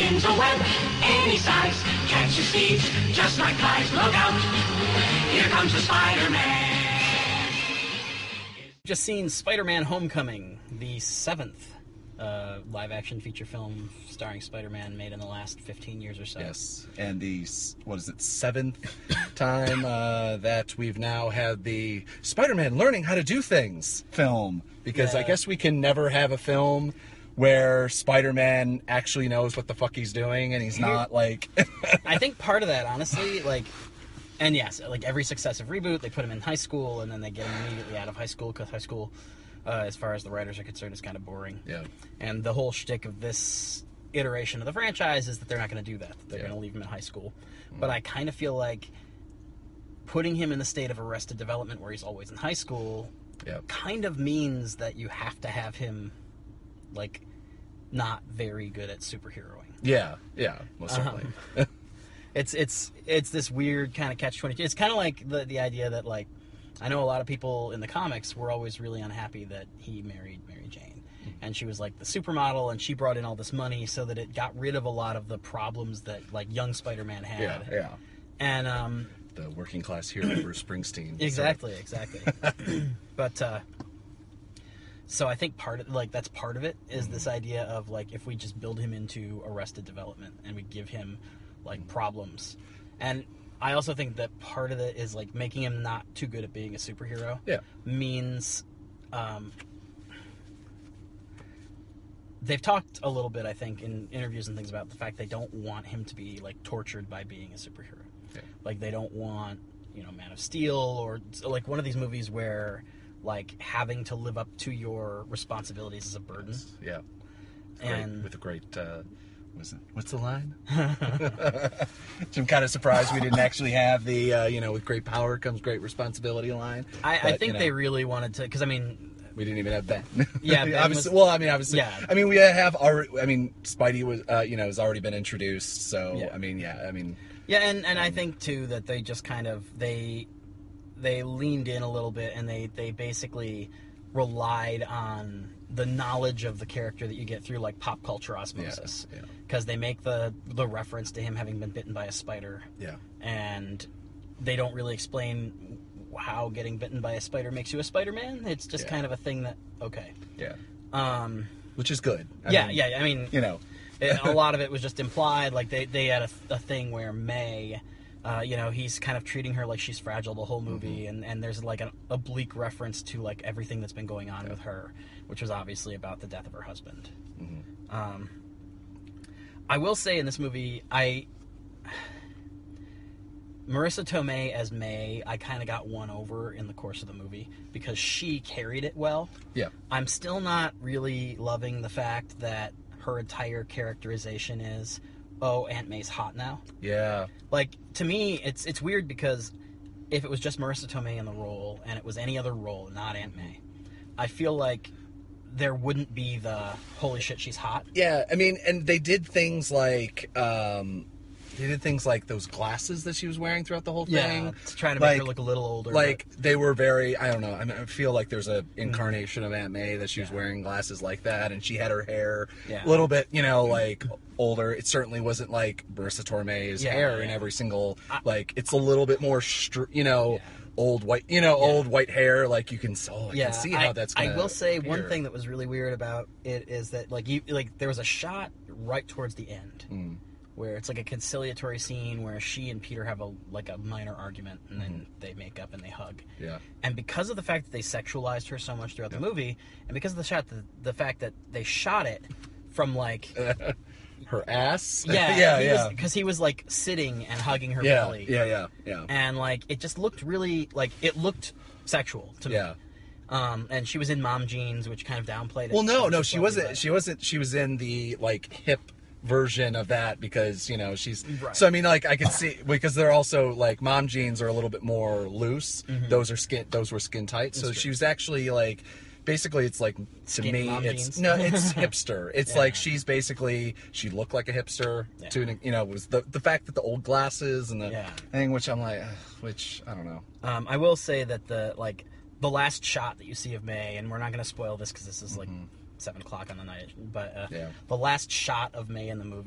spins a web any size, catches thieves just like flies. Look out, here comes the Spider-Man. Just seen Spider-Man Homecoming, the 7th live-action feature film starring Spider-Man made in the last 15 years or so. Yes, and the, 7th time that we've now had the Spider-Man Learning How to Do Things film. Because I guess we can never have a film where Spider-Man actually knows what the fuck he's doing and he's not, like... I think part of that, honestly, like... And yes, like every successive reboot, they put him in high school, and then they get him immediately out of high school, because high school... as far as the writers are concerned, is kind of boring. Yeah. And the whole shtick of this iteration of the franchise is that they're not going to do that. They're going to leave him in high school. But I kind of feel like putting him in the state of Arrested Development, where he's always in high school, kind of means that you have to have him, like, not very good at superheroing. Yeah, most certainly. It's this weird kind of catch-22. It's kind of like the idea that, like, I know a lot of people in the comics were always really unhappy that he married Mary Jane. And she was like the supermodel, and she brought in all this money so that it got rid of a lot of the problems that like young Spider-Man had. Yeah. And the working class hero Bruce Springsteen. Exactly. But so I think that's part of it is this idea of like if we just build him into Arrested Development and we give him like problems. And I also think that part of it is like making him not too good at being a superhero. Means they've talked a little bit, I think, in interviews and things about the fact they don't want him to be like tortured by being a superhero. Like they don't want, Man of Steel or like one of these movies where like having to live up to your responsibilities is a burden. And with a great what's the line? I'm kind of surprised we didn't actually have the with great power comes great responsibility line. I think they really wanted to, because I mean, we didn't even have Ben. Yeah, Ben obviously. Obviously. Yeah. I mean, we have already. I mean, Spidey was has already been introduced. So and I think too that they just kind of they leaned in a little bit, and they basically relied on the knowledge of the character that you get through like pop culture osmosis, because they make the reference to him having been bitten by a spider, and they don't really explain how getting bitten by a spider makes you a Spider-Man. It's just kind of a thing that which is good. I mean, a lot of it was just implied. Like they had a thing where May, he's kind of treating her like she's fragile the whole movie, and there's like an oblique reference to like everything that's been going on with her, which was obviously about the death of her husband. I will say in this movie, Marissa Tomei as May, I kind of got won over in the course of the movie because she carried it well. I'm still not really loving the fact that her entire characterization is, oh, Aunt May's hot now. Like, to me, it's weird because if it was just Marissa Tomei in the role and it was any other role, not Aunt May, I feel like there wouldn't be the holy shit, she's hot. Yeah, I mean, and they did things like those glasses that she was wearing throughout the whole thing. Yeah, to try to make her look a little older. Like, they were very, I don't know, I mean, I feel like there's a incarnation of Aunt May that she was wearing glasses like that, and she had her hair a little bit, like, older. It certainly wasn't like Marissa Tomei's hair in every single, like, it's a little bit more, old white, old white hair, like, you can, can see how that's gonna I will say appear. One thing that was really weird about it is that, there was a shot right towards the end where it's like a conciliatory scene where she and Peter have a minor argument, and then they make up and they hug. And because of the fact that they sexualized her so much throughout the movie, and because of the fact that they shot it from like her ass, because he was like sitting and hugging her belly, and like it just looked really it looked sexual to me. And she was in mom jeans, which kind of downplayed it. Well, no, she wasn't. She wasn't. She was in the hip version of that because she's right. So I mean, I could see, because they're also mom jeans are a little bit more loose. Those were skin tight. So she was actually basically it's to skin me it's jeans. No, it's hipster. It's she's basically, she looked like a hipster to was the fact that the old glasses and the thing, which I'm which I don't know. I will say that the last shot that you see of May, and we're not going to spoil this because this is 7 o'clock on the night, but the last shot of May in the movie,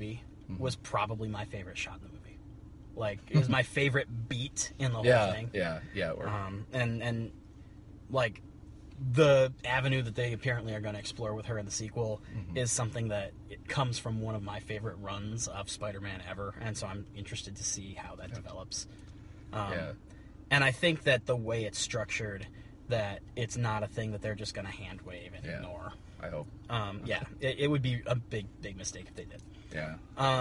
was probably my favorite shot in the movie. Like, it was my favorite beat in the whole thing. Yeah. And like, the avenue that they apparently are going to explore with her in the sequel is something that it comes from one of my favorite runs of Spider-Man ever, and so I'm interested to see how that develops. And I think that the way it's structured, that it's not a thing that they're just going to hand wave and ignore. I hope. It would be a big mistake if they did. Yeah.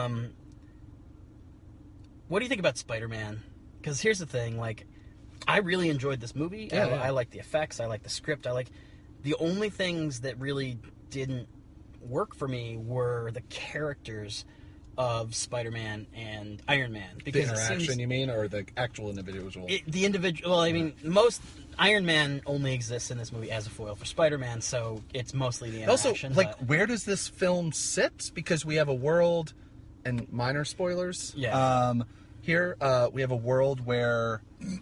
What do you think about Spider-Man? Because here's the thing, like, I really enjoyed this movie. I like the effects. I like the script. The only things that really didn't work for me were the characters of Spider-Man and Iron Man. Because the interaction, you mean, or the actual individual? The individual. Well, I mean, most Iron Man only exists in this movie as a foil for Spider-Man, so it's mostly the interaction. Also, like, where does this film sit? Because we have a world, and minor spoilers. Yeah. Here we have a world where.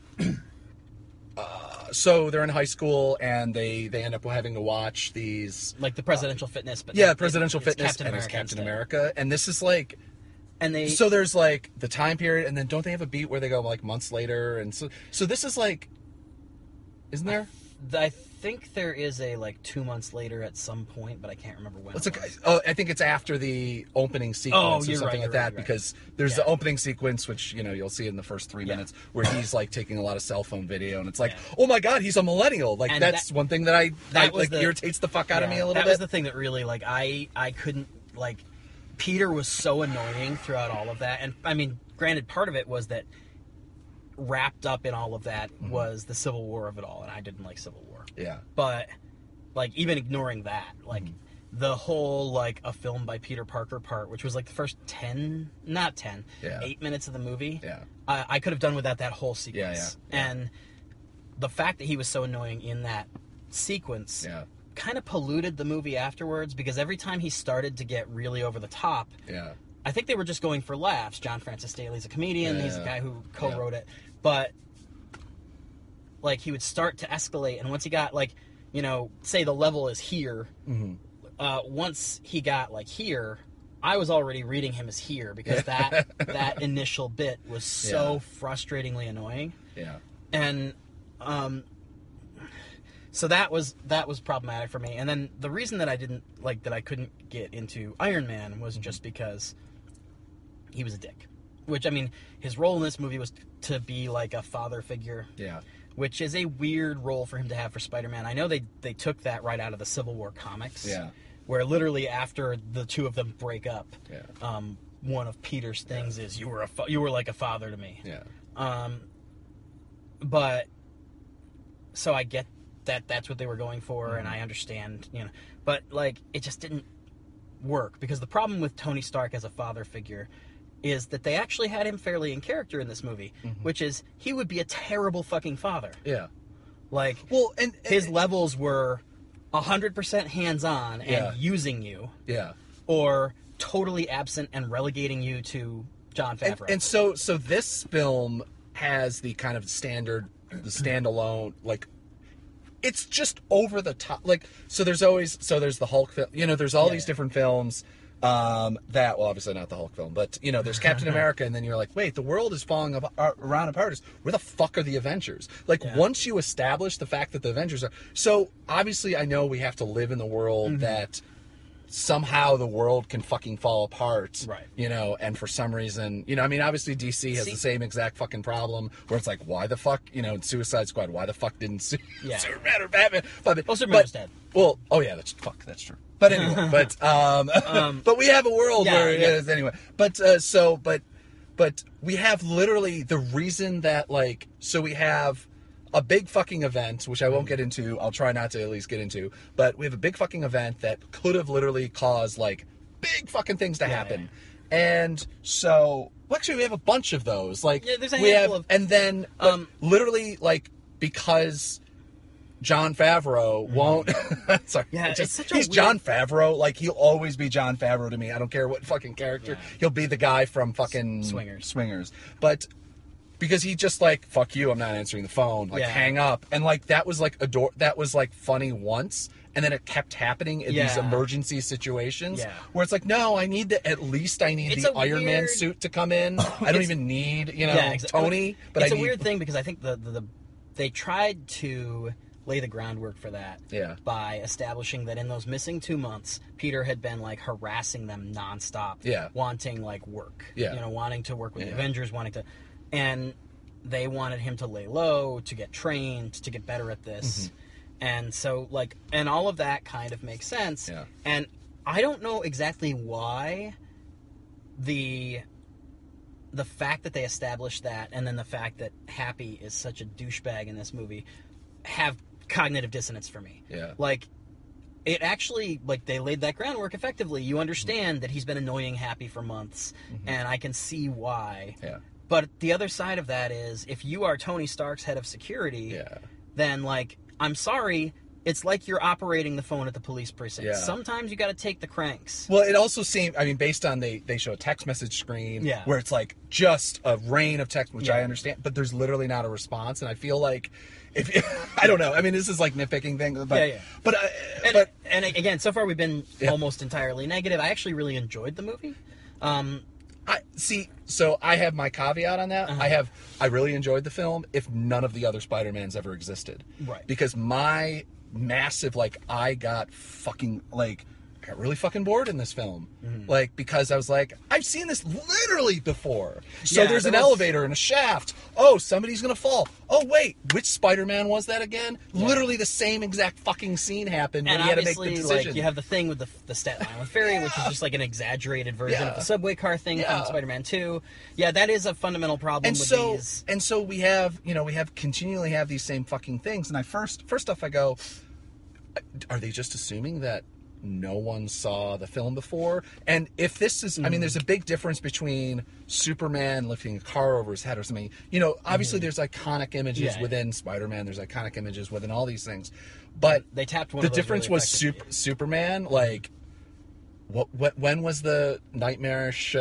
So they're in high school, and they end up having to watch these... Like the presidential fitness, but... Yeah, presidential fitness, and it's Captain America. And this is like... And they... So there's like the time period, and then don't they have a beat where they go like months later? And so this is like... Isn't there? I think there is a like 2 months later at some point, but I can't remember when. I think it's after the opening sequence or something like that, because there's the opening sequence, which you'll see in the first 3 minutes, where he's like taking a lot of cell phone video, and it's like, oh my god, he's a millennial. Like, and that's one thing that irritates the fuck out of me a little bit. That was the thing that really, like, I couldn't, like, Peter was so annoying throughout all of that, and I mean, granted, part of it was that wrapped up in all of that was the Civil War of it all, and I didn't like Civil War. Yeah. But, like, even ignoring that, like, the whole, like, a film by Peter Parker part, which was, like, the first 8 minutes of the movie, I could have done without that whole sequence. Yeah. And the fact that he was so annoying in that sequence kind of polluted the movie afterwards, because every time he started to get really over the top, I think they were just going for laughs. John Francis Daley's a comedian. He's the guy who co-wrote it. But, like, he would start to escalate, and once he got, like, say the level is here, once he got, like, here, I was already reading him as here, because that initial bit was so frustratingly annoying. Yeah. And, so that was problematic for me. And then the reason that I couldn't get into Iron Man was just because he was a dick. Which, I mean, his role in this movie was to be like a father figure. Yeah. Which is a weird role for him to have for Spider-Man. I know they took that right out of the Civil War comics. Yeah. Where literally after the two of them break up, one of Peter's things is, you were like a father to me. Yeah. But, so I get that that's what they were going for, and I understand, but, like, it just didn't work, because the problem with Tony Stark as a father figure is that they actually had him fairly in character in this movie, which is, he would be a terrible fucking father. Yeah. Like, well, and his levels were 100% hands-on and using you. Yeah. Or totally absent and relegating you to Jon Favreau. And so this film has the kind of standard, the standalone, like, it's just over the top. Like, there's the Hulk film, there's all these different films, that, well, obviously not the Hulk film, but, there's Captain America, and then you're like, wait, the world is falling around apart. Where the fuck are the Avengers? Like, once you establish the fact that the Avengers are... So, obviously, I know we have to live in the world that somehow the world can fucking fall apart, right? And for some reason, I mean, obviously DC has the same exact fucking problem, where it's like, why the fuck, in Suicide Squad, why the fuck didn't Superman or Batman? Well, Superman was dead. Well, oh yeah, that's true. But anyway, but we have a world where it is anyway. But we have literally the reason that, like, so we have a big fucking event, which I won't get into. I'll try not to at least get into. But we have a big fucking event that could have literally caused, like, big fucking things to happen. Yeah. And so, well, actually, we have a bunch of those. Like, there's a handful of... And then, literally, like, because Jon Favreau won't... Sorry. Yeah, it's such a he's weird... Jon Favreau. Like, he'll always be Jon Favreau to me. I don't care what fucking character. Yeah. He'll be the guy from fucking... Swingers. But because he just like, fuck you, I'm not answering the phone, like hang up, and like that was like that was like funny once, and then it kept happening in these emergency situations where it's like, no, I need the Iron Man suit to come in. I don't even need Tony, but it's a weird thing because I think they tried to lay the groundwork for that by establishing that in those missing 2 months, Peter had been like harassing them nonstop, wanting like work, wanting to work with the Avengers, and they wanted him to lay low, to get trained, to get better at this, and so like, and all of that kind of makes sense, and I don't know exactly why the fact that they established that, and then the fact that Happy is such a douchebag in this movie, have cognitive dissonance for me. Like, it actually, like, they laid that groundwork effectively. You understand that he's been annoying Happy for months, and I can see why. But the other side of that is, if you are Tony Stark's head of security, then, like, I'm sorry, it's like you're operating the phone at the police precinct. Sometimes you got to take the cranks. Well, it also seemed, I mean, based on they show a text message screen where it's like just a rain of text, which I understand, but there's literally not a response, and I feel like I don't know. I mean, this is like nitpicking thing, but and again, so far we've been almost entirely negative. I actually really enjoyed the movie. So I have my caveat on that. I really enjoyed the film if none of the other Spider-Mans ever existed. Right. Because my massive, like, I got really fucking bored in this film. Like, because I was like, I've seen this literally before. So there's an elevator and a shaft. Oh, somebody's gonna fall. Oh, wait, which Spider-Man was that again? Literally the same exact fucking scene happened when he had to make the decision. Like, you have the thing with the Staten Island Ferry, which is just like an exaggerated version of the subway car thing from Spider-Man 2. Yeah, that is a fundamental problem these. And so we have continually have these same fucking things. And I first off I go, are they just assuming that no one saw the film before? And if this is, I mean, there's a big difference between Superman lifting a car over his head or something. You know, obviously there's iconic images within Spider-Man. There's iconic images within all these things. But they tapped one the of those difference really was Superman, like, when was the nightmarish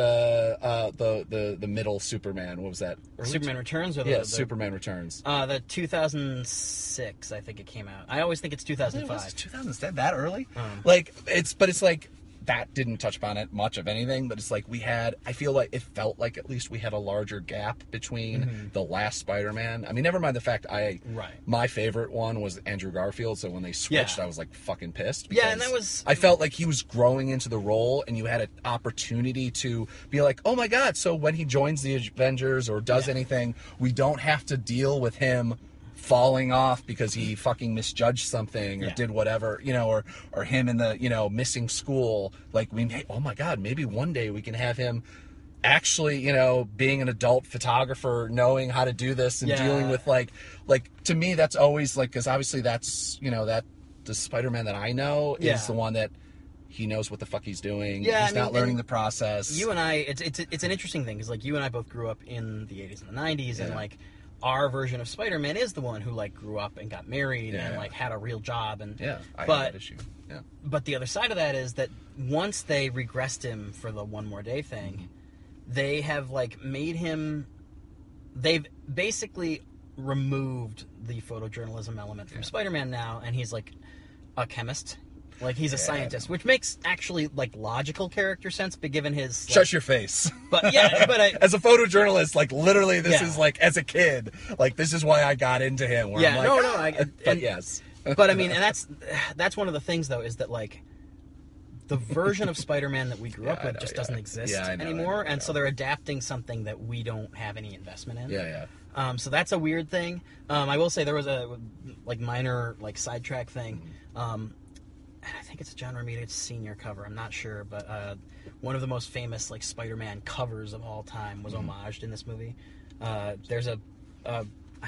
the middle Superman? What was that? Superman Returns or Superman Returns. The 2006, I think it came out. I always think it's 2005. 2000, that early? Like, it's like that didn't touch upon it much of anything, but it's like I feel like it felt like at least we had a larger gap between the last Spider-Man. I mean, never mind the fact my favorite one was Andrew Garfield, so when they switched, I was like fucking pissed. Yeah, and that was... I felt like he was growing into the role, and you had an opportunity to be like, oh my god, so when he joins the Avengers or does anything, we don't have to deal with him falling off because he fucking misjudged something or did whatever, you know, or him in the, you know, missing school. Like, oh my god, maybe one day we can have him actually, you know, being an adult photographer, knowing how to do this and dealing with like to me that's always like, because obviously that's, you know, that the Spider-Man that I know is the one that he knows what the fuck he's doing. He's not learning the process. You and I, it's an interesting thing because like you and I both grew up in the 80s and the 90s and like our version of Spider-Man is the one who like grew up and got married and like had a real job and I had that issue. But the other side of that is that once they regressed him for the One More Day thing, they have like made him. They've basically removed the photojournalism element from Spider-Man now, and he's like a chemist. Like, he's a scientist, which makes actually, like, logical character sense, but given his... Like, shut your face. But, yeah, but as a photojournalist, like, literally, this is, like, as a kid, like, this is why I got into him. Where I'm like, but yes. But, I mean, and that's one of the things, though, is that, like, the version of Spider-Man that we grew up with just doesn't exist anymore, and so they're adapting something that we don't have any investment in. So that's a weird thing. I will say there was a, like, minor, like, sidetrack thing. I think it's a John Romita Sr. cover, I'm not sure, but one of the most famous like Spider-Man covers of all time was homaged in this movie. There's God,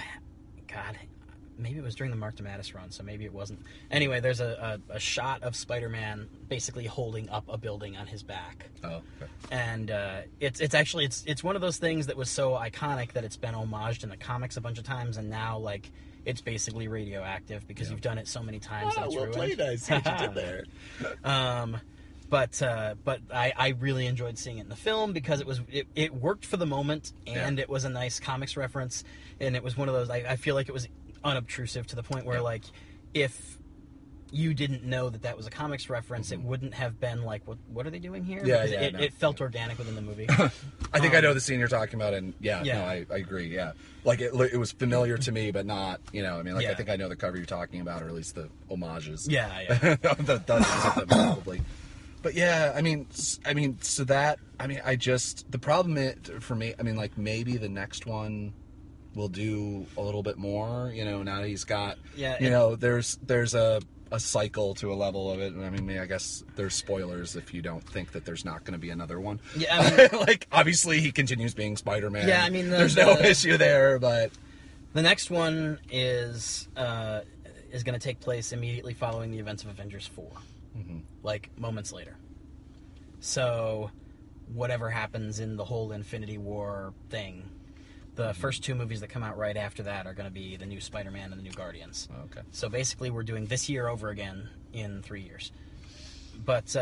maybe it was during the Mark DeMatteis run, so maybe it wasn't. Anyway, there's a shot of Spider-Man basically holding up a building on his back. Oh, okay. And it's actually one of those things that was so iconic that it's been homaged in the comics a bunch of times, and now like it's basically radioactive because you've done it so many times that it's ruined. Well played, I see what you did there. But I really enjoyed seeing it in the film because it worked for the moment, and it was a nice comics reference, and it was one of those, I feel like it was unobtrusive to the point where, like, if you didn't know that was a comics reference, it wouldn't have been like, what are they doing here? It felt organic within the movie. I think I know the scene you're talking about, and I agree, yeah. Like, it was familiar to me, but not, I mean, like, I think I know the cover you're talking about, or at least the homages. The dozens of them, probably. But yeah, I mean, so that, the problem for me, I mean, like, maybe the next one will do a little bit more, now that he's got, there's a cycle to a level of it. I mean, I guess there's spoilers if you don't think that there's not going to be another one. Yeah, I mean, like, obviously he continues being Spider-Man. Yeah, I mean, there's no issue there, but the next one is going to take place immediately following the events of Avengers 4, like moments later. So, whatever happens in the whole Infinity War thing, the first two movies that come out right after that are going to be the new Spider-Man and the new Guardians. Okay. So basically, we're doing this year over again in 3 years. But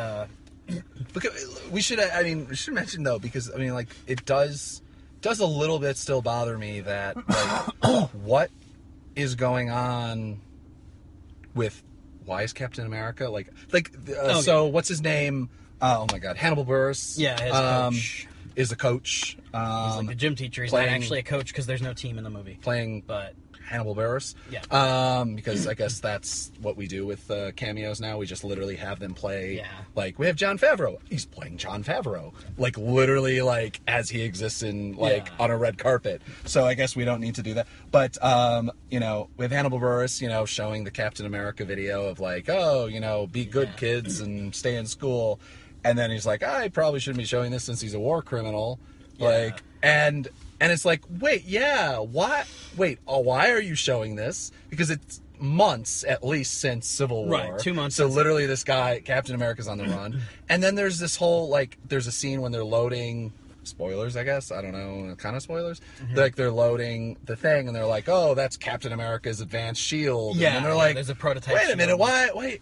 we should mention though, because I mean, like, it does a little bit still bother me that, like, what is going on with, why is Captain America so what's his name? Oh my God, Hannibal Buress. Yeah, his coach. Is a coach. He's like the gym teacher. He's not actually a coach because there's no team in the movie. But Hannibal Buress. Yeah. Because I guess that's what we do with cameos now. We just literally have them play. Yeah. Like, we have Jon Favreau. He's playing Jon Favreau. Like, literally, like, as he exists in, like, on a red carpet. So I guess we don't need to do that. But, we have Hannibal Buress, showing the Captain America video of, like, be good kids and stay in school. And then he's like, I probably shouldn't be showing this since he's a war criminal. Yeah. Like, and it's like, wait, why are you showing this? Because it's months, at least, since Civil War. Right, 2 months. So literally this guy, Captain America's on the run. And then there's this whole, like, there's a scene when they're loading, spoilers, I guess, I don't know, kind of spoilers. Like, they're loading the thing, and they're like, oh, that's Captain America's advanced shield. Yeah, and they're like, there's a prototype wait a minute, why?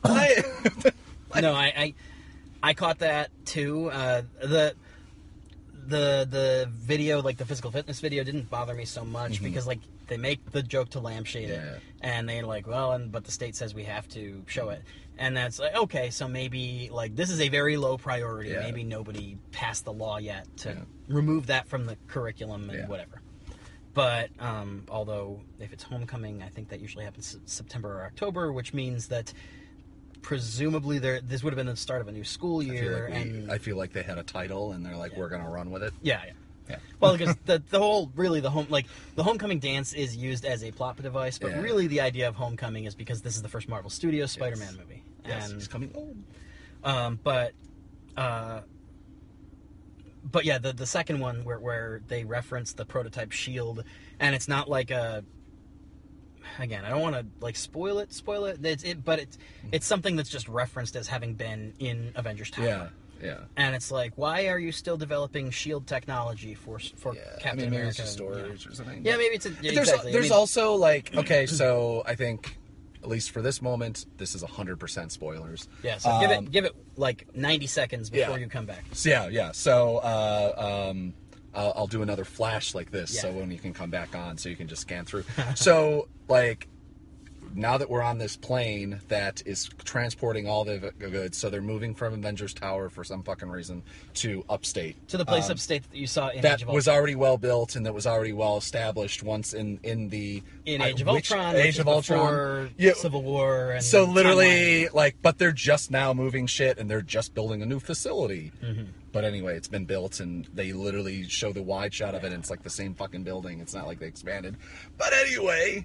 No, I caught that too. The video, like the physical fitness video, didn't bother me so much because, like, they make the joke to lampshade it, and they're like, but the state says we have to show it, and that's like, okay, so maybe, like, this is a very low priority. Yeah. Maybe nobody passed the law yet to remove that from the curriculum and whatever. But although if it's homecoming, I think that usually happens September or October, which means that presumably this would have been the start of a new school year. I feel like they had a title and they're like, we're going to run with it. Yeah. Well, because the homecoming dance is used as a plot device, but really the idea of homecoming is because this is the first Marvel Studios Spider-Man movie. Yes, and he's coming home. But yeah, the second one where they reference the prototype shield, and it's not like a, again, I don't want to, like, spoil it. But it's something that's just referenced as having been in Avengers Tower. Yeah. And it's like, why are you still developing shield technology for Captain America? Maybe it's just storage or something. Yeah, maybe it's exactly. There's also, like, okay, so I think, at least for this moment, this is 100% spoilers. Yeah, so give it like 90 seconds before you come back. Yeah. So I'll do another flash like this, so when you can come back on, so you can just scan through. So, like, now that we're on this plane that is transporting all the goods, so they're moving from Avengers Tower for some fucking reason to upstate. To the place upstate that you saw in Age of Ultron. That was already well built and that was already well established once in Age of Ultron, Age of Ultron, Civil War. And so literally, like, but they're just now moving shit and they're just building a new facility. But anyway, it's been built, and they literally show the wide shot of it, and it's like the same fucking building. It's not like they expanded. But anyway,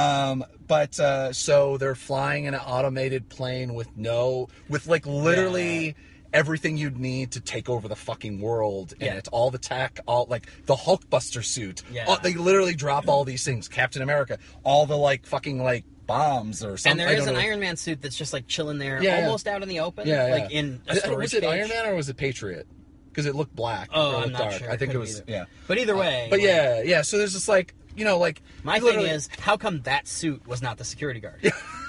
so they're flying in an automated plane with literally everything you'd need to take over the fucking world, and it's all the tech, all, like, the Hulkbuster suit. They literally drop all these things. Captain America, all the, like, fucking, like, bombs or something. And there is an Iron Man suit that's just, like, chilling there, almost out in the open, like in a storage Was it cage. Iron Man or was it Patriot? Because it looked black. Oh, I'm not dark. sure. I think it was, But either way. But so there's just, like, like... My thing is, how come that suit was not the security guard?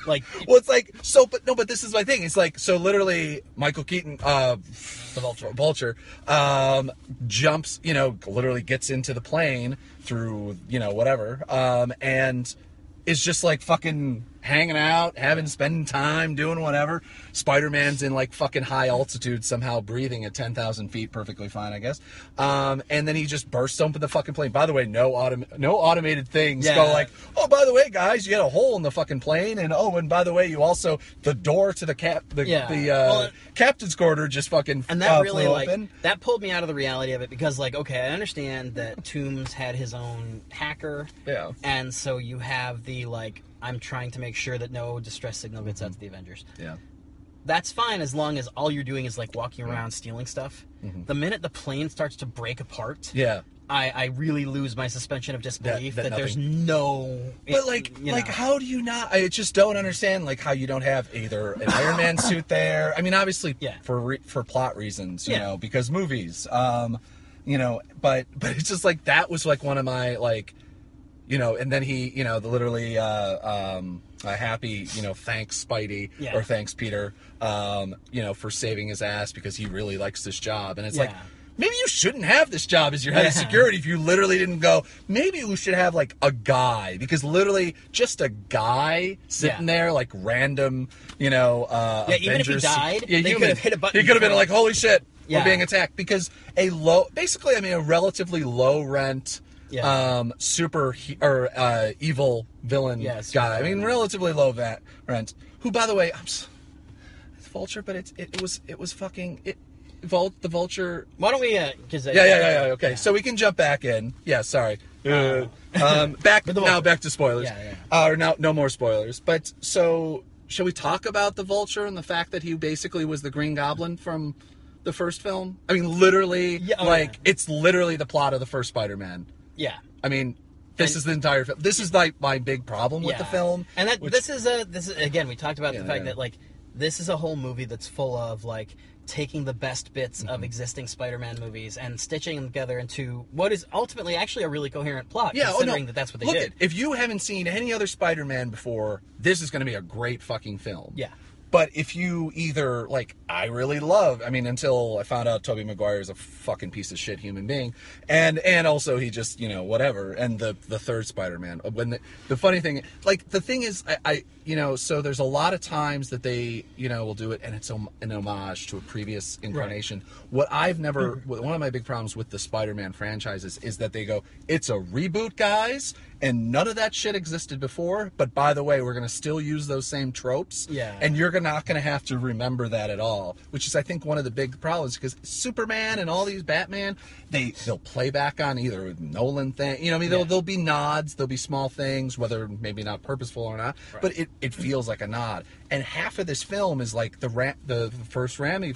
Like, well, it's like so, but this is my thing. It's like so literally, Michael Keaton, the Vulture, jumps, literally gets into the plane through, whatever, and is just like fucking hanging out, spending time, doing whatever. Spider-Man's in like fucking high altitude, somehow breathing at 10,000 feet, perfectly fine, I guess. And then he just bursts open the fucking plane. By the way, no automated things go like, oh, by the way, guys, you had a hole in the fucking plane, and by the way, you also the door to the captain's quarter just fucking and that really flew open. That pulled me out of the reality of it because like, okay, I understand that Toomes had his own hacker, and so you have the like, I'm trying to make sure that no distress signal gets out to the Avengers. Yeah. That's fine as long as all you're doing is like walking around stealing stuff. Mm-hmm. The minute the plane starts to break apart, I really lose my suspension of disbelief that there's no. But like how do you not? I just don't understand like how you don't have either an Iron Man suit there. I mean, obviously, for plot reasons, you know, because movies, but it's just like that was like one of my like. And then he, literally, happy, thanks Spidey or thanks Peter, for saving his ass because he really likes this job. And it's like, maybe you shouldn't have this job as your head of security if you literally didn't go, maybe we should have like a guy, because literally just a guy sitting there, like random, even if he died, they could have hit a button. He could have been like, holy shit, we're being attacked, because a relatively low rent, evil villain guy. I mean, relatively low rent. Who, by the way, it's Vulture, but it was fucking the Vulture. Why don't we? Okay, so we can jump back in. Yeah, sorry. Back to spoilers. Or no more spoilers. But so, shall we talk about the Vulture and the fact that he basically was the Green Goblin from the first film? I mean, literally, it's literally the plot of the first Spider-Man. Yeah, I mean, this is the entire film. This is like my big problem with the film, and this is again, we talked about the fact that like this is a whole movie that's full of like taking the best bits of existing Spider-Man movies and stitching them together into what is ultimately actually a really coherent plot. Considering that's what they did. If you haven't seen any other Spider-Man before, this is going to be a great fucking film. Yeah. But if you either, like, until I found out Tobey Maguire is a fucking piece of shit human being, and also he just, whatever, and the third Spider-Man, when the funny thing, like, the thing is, so there's a lot of times that they, will do it, and it's an homage to a previous incarnation. Right. One of my big problems with the Spider-Man franchises is that they go, it's a reboot, guys, and none of that shit existed before, but by the way, we're going to still use those same tropes, and you're not going to have to remember that at all, which is, I think, one of the big problems, because Superman and all these Batman, they'll play back on either Nolan thing, there'll be nods, there'll be small things, whether maybe not purposeful or not, but it feels like a nod. And half of this film is like the first Raimi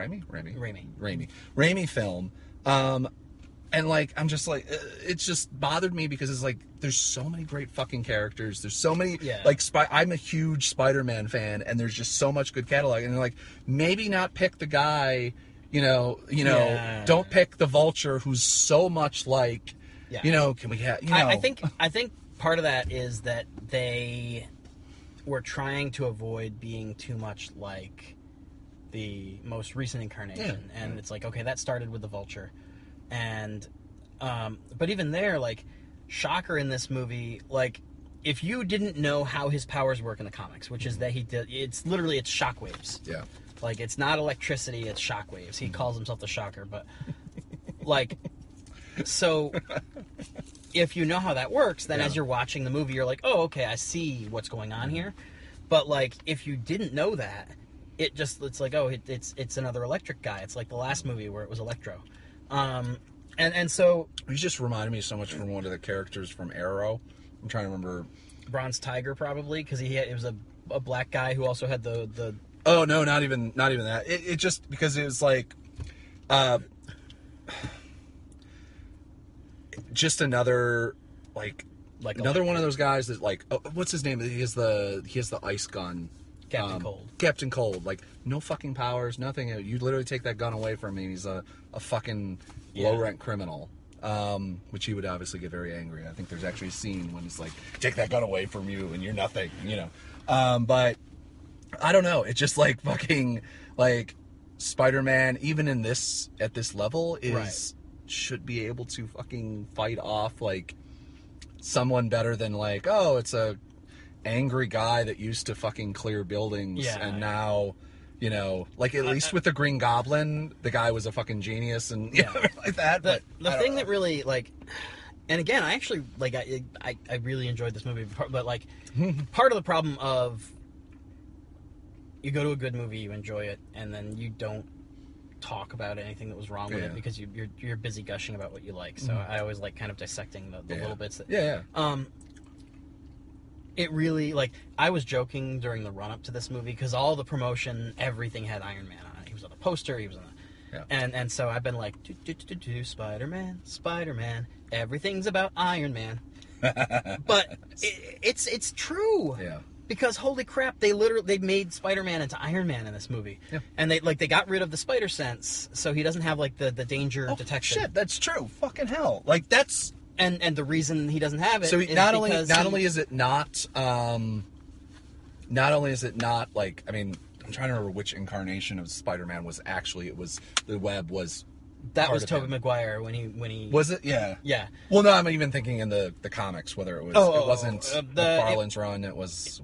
film, and like, I'm just like, it's just bothered me because it's like, there's so many great fucking characters. There's so many, I'm a huge Spider-Man fan, and there's just so much good catalog. And like, maybe not pick the guy, don't pick the Vulture who's so much like, can we have, I think part of that is that they were trying to avoid being too much like the most recent incarnation. And it's like, okay, that started with the Vulture. And but even there, like, Shocker in this movie, like, if you didn't know how his powers work in the comics, which is that it's shockwaves. Yeah. Like, it's not electricity, it's shockwaves. He calls himself the Shocker, but like, so if you know how that works, then as you're watching the movie, you're like, oh, okay, I see what's going on here. But like, if you didn't know that, it's like, oh, it's another electric guy. It's like the last movie where it was Electro. And so he just reminded me so much from one of the characters from Arrow. I'm trying to remember. Bronze Tiger, probably, because it was a black guy who also had the. Oh no, not even that. It just because it was like, just another like another one of those guys that like, what's his name? He has the ice gun. Captain Cold. Captain Cold. Like, no fucking powers, nothing. You literally take that gun away from him. He's a fucking low-rent criminal, which he would obviously get very angry. I think there's actually a scene when he's like, take that gun away from you, and you're nothing, But I don't know. It's just like fucking like Spider-Man, even at this level, should be able to fucking fight off like someone better than like, oh, it's a angry guy that used to fucking clear buildings and now, you know, like at least with the Green Goblin, the guy was a fucking genius and like that. The thing that really like, and again, I actually like I really enjoyed this movie, but like part of the problem of you go to a good movie, you enjoy it, and then you don't talk about anything that was wrong with it because you're busy gushing about what you like. So I always like kind of dissecting the little bits that it really, like, I was joking during the run up to this movie because all the promotion, everything had Iron Man on it. He was on the poster, he was on the and so I've been like Spider-Man, everything's about Iron Man. But it's true. Yeah. Because holy crap, they made Spider-Man into Iron Man in this movie, and they got rid of the spider sense, so he doesn't have like the danger detection. Shit, that's true. Fucking hell, like that's and the reason he doesn't have it. So not only is it not like, I mean, I'm trying to remember which incarnation of Spider-Man was actually the web was. That was Tobey Maguire when he was it? Yeah. Yeah. Well, no, I'm even thinking in the comics whether it was it wasn't McFarlane's run. It was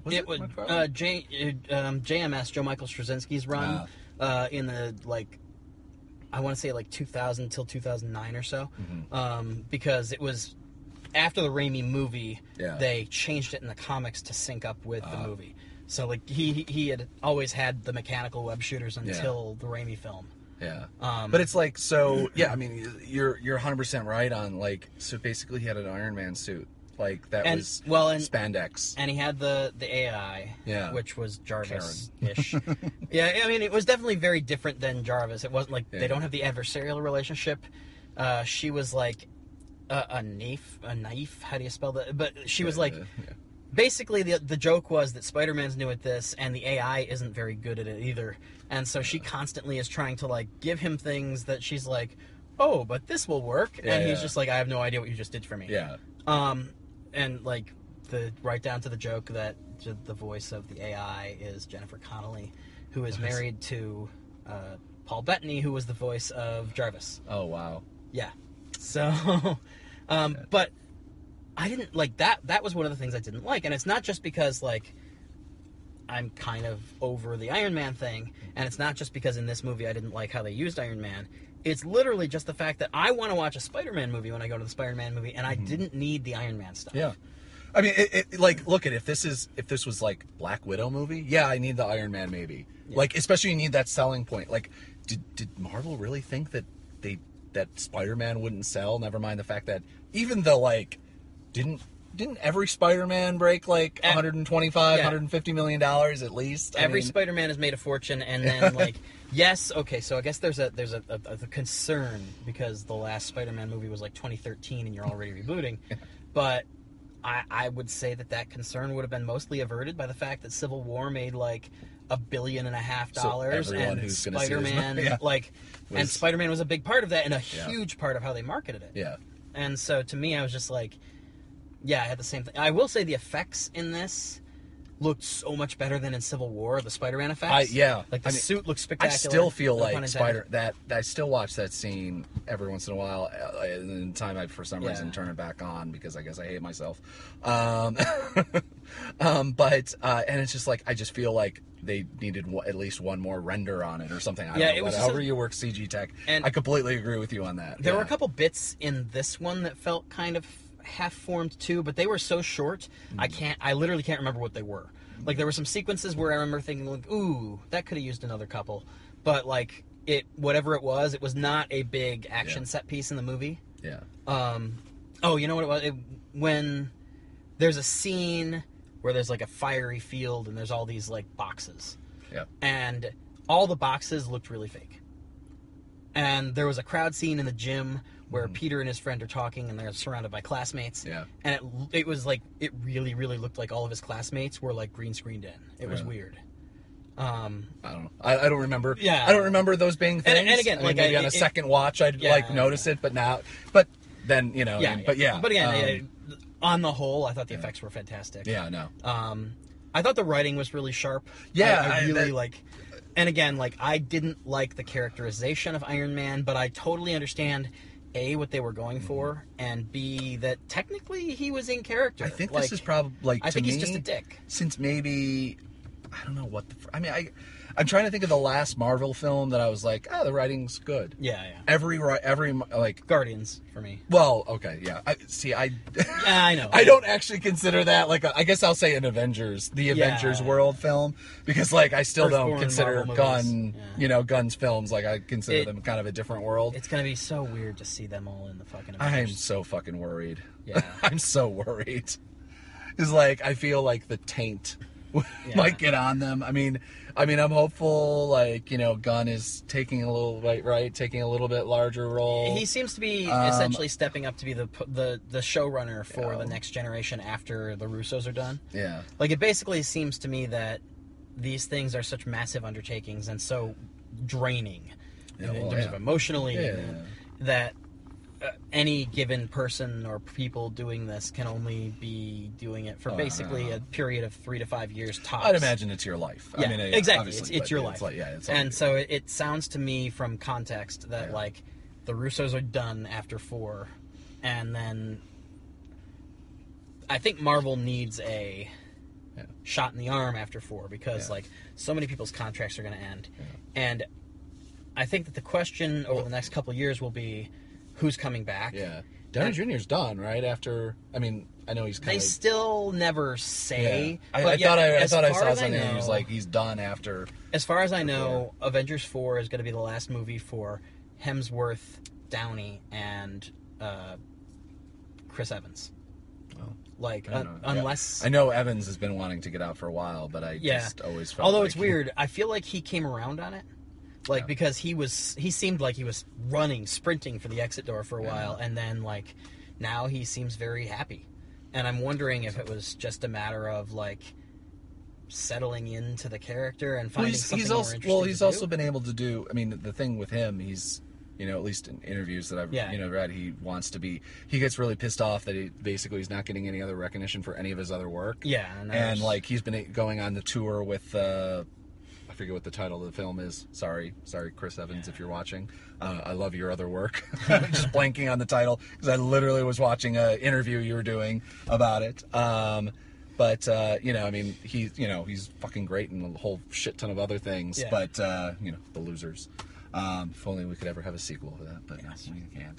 JMS, Joe Michael Straczynski's run in the like I want to say like 2000 till 2009 or so, because it was after the Raimi movie. They changed it in the comics to sync up with the movie. So like he had always had the mechanical web shooters until the Raimi film. Yeah, but it's like, so yeah. I mean, you're 100% right on like. So basically, he had an Iron Man suit, like that was spandex, and he had the AI, which was Jarvis-ish. Yeah, I mean, it was definitely very different than Jarvis. It wasn't like they don't have the adversarial relationship. She was like a knife. How do you spell that? But she was like. Basically, the joke was that Spider-Man's new at this, and the AI isn't very good at it either. And so she constantly is trying to, like, give him things that she's like, oh, but this will work. And he's just like, I have no idea what you just did for me. Yeah. And, like, right down to the joke that the voice of the AI is Jennifer Connelly, who is married to Paul Bettany, who was the voice of Jarvis. Oh, wow. Yeah. So, but... I didn't like that. That was one of the things I didn't like, and it's not just because like I'm kind of over the Iron Man thing, and it's not just because in this movie I didn't like how they used Iron Man. It's literally just the fact that I want to watch a Spider-Man movie when I go to the Spider-Man movie, and I didn't need the Iron Man stuff. Yeah, I mean, like look at if this was like Black Widow movie, I need the Iron Man maybe. Yeah. Like especially you need that selling point. Like, did Marvel really think that that Spider-Man wouldn't sell? Never mind the fact that even the like. Didn't every Spider-Man break like $150 million at least? Every Spider-Man has made a fortune, and then like yes, okay. So I guess there's a concern because the last Spider-Man movie was like 2013, and you're already rebooting. But I would say that concern would have been mostly averted by the fact that Civil War made like $1.5 billion, and Spider-Man and Spider-Man was a big part of that and a huge part of how they marketed it. Yeah. And so to me, I was just like. Yeah, I had the same thing. I will say the effects in this looked so much better than in Civil War, the Spider-Man effects. Like the suit looks spectacular. I still feel like I still watch that scene every once in a while, and then time I for some reason turn it back on because I guess I hate myself. But and it's just like I just feel like they needed at least one more render on it or something. I don't know, however you work CG tech. And I completely agree with you on that. There were a couple bits in this one that felt kind of half-formed too, but they were so short, I literally can't remember what they were. Like, there were some sequences where I remember thinking, like, ooh, that could have used another couple. But, like, whatever it was not a big action set piece in the movie. Yeah. Oh, you know what it was? When there's a scene where there's, like, a fiery field and there's all these, like, boxes. Yeah. And all the boxes looked really fake. And there was a crowd scene in the gym where Peter and his friend are talking and they're surrounded by classmates. Yeah. And it was like, it really, really looked like all of his classmates were like green screened in. It was weird. I don't know. I don't remember. Yeah. I don't remember those being things. And again, like maybe on a second watch I'd notice it, but then, you know, But again, on the whole, I thought the effects were fantastic. Yeah, no. I thought the writing was really sharp. Yeah, I really like. And again, like, I didn't like the characterization of Iron Man, but I totally understand, A, what they were going for, and B, that technically he was in character. I think this is probably, like, I think me, he's just a dick. Since maybe, I don't know what the... I'm trying to think of the last Marvel film that I was like, the writing's good. Yeah. Every like... Guardians, for me. Well, okay, yeah. I know. I don't actually consider that, like, I guess I'll say an Avengers, the Avengers world film, because, like, I still don't consider Gunn's films, like, I consider them kind of a different world. It's gonna be so weird to see them all in the fucking I'm Avengers. so fucking worried. Yeah. I'm so worried. It's like, I feel like the taint might get on them. I mean, I'm hopeful, like, Gunn is taking a little taking a little bit larger role. He seems to be essentially stepping up to be the showrunner for the next generation after the Russos are done. Yeah. Like, it basically seems to me that these things are such massive undertakings and so draining in terms of emotionally that any given person or people doing this can only be doing it for basically a period of 3 to 5 years tops. I'd imagine it's your life. Yeah, I mean, exactly. It's your life. And so it sounds to me from context that like the Russos are done after 4, and then I think Marvel needs a shot in the arm after 4 because like so many people's contracts are going to end, and I think that the question over the next couple of years will be, who's coming back? Yeah. Downey Jr.'s done, right? After, I mean, I know he's kind They of... still never say. Yeah. I thought I saw something and he was like, he's done after... As far as I know, Avengers 4 is going to be the last movie for Hemsworth, Downey, and Chris Evans. Oh. Like, unless... I know Evans has been wanting to get out for a while, but I just always felt Although like... it's weird, I feel like he came around on it. Like, because he seemed like he was sprinting for the exit door for a while, and then, like, now he seems very happy. And I'm wondering if it was just a matter of, like, settling into the character and finding something more interesting to do. He's also been able to do, I mean, the thing with him, he's, at least in interviews that I've, read, he wants to be, he gets really pissed off that he's not getting any other recognition for any of his other work. Yeah. And like, he's been going on the tour with, I forget what the title of the film is. Sorry, Chris Evans, if you're watching. I love your other work. Just blanking on the title because I literally was watching an interview you were doing about it. But I mean, he's fucking great in a whole shit ton of other things. Yeah. But The Losers. If only we could ever have a sequel to that, but no, we can't.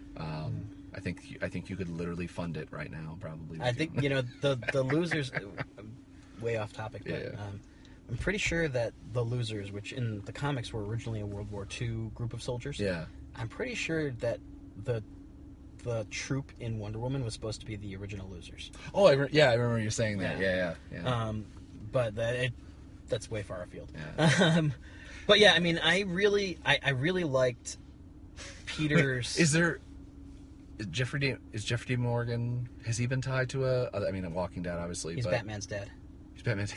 I think you could literally fund it right now, probably. I think the Losers. Way off topic, but. I'm pretty sure that the Losers, which in the comics were originally a World War II group of soldiers, I'm pretty sure that the troop in Wonder Woman was supposed to be the original Losers. Oh, I remember you saying that. Yeah. But that's way far afield. Yeah. But yeah, I mean, I really liked Peter's. Is Jeffrey Dean Morgan? Has he been tied to a Walking Dead, obviously. He's Batman's dad. He's Batman's.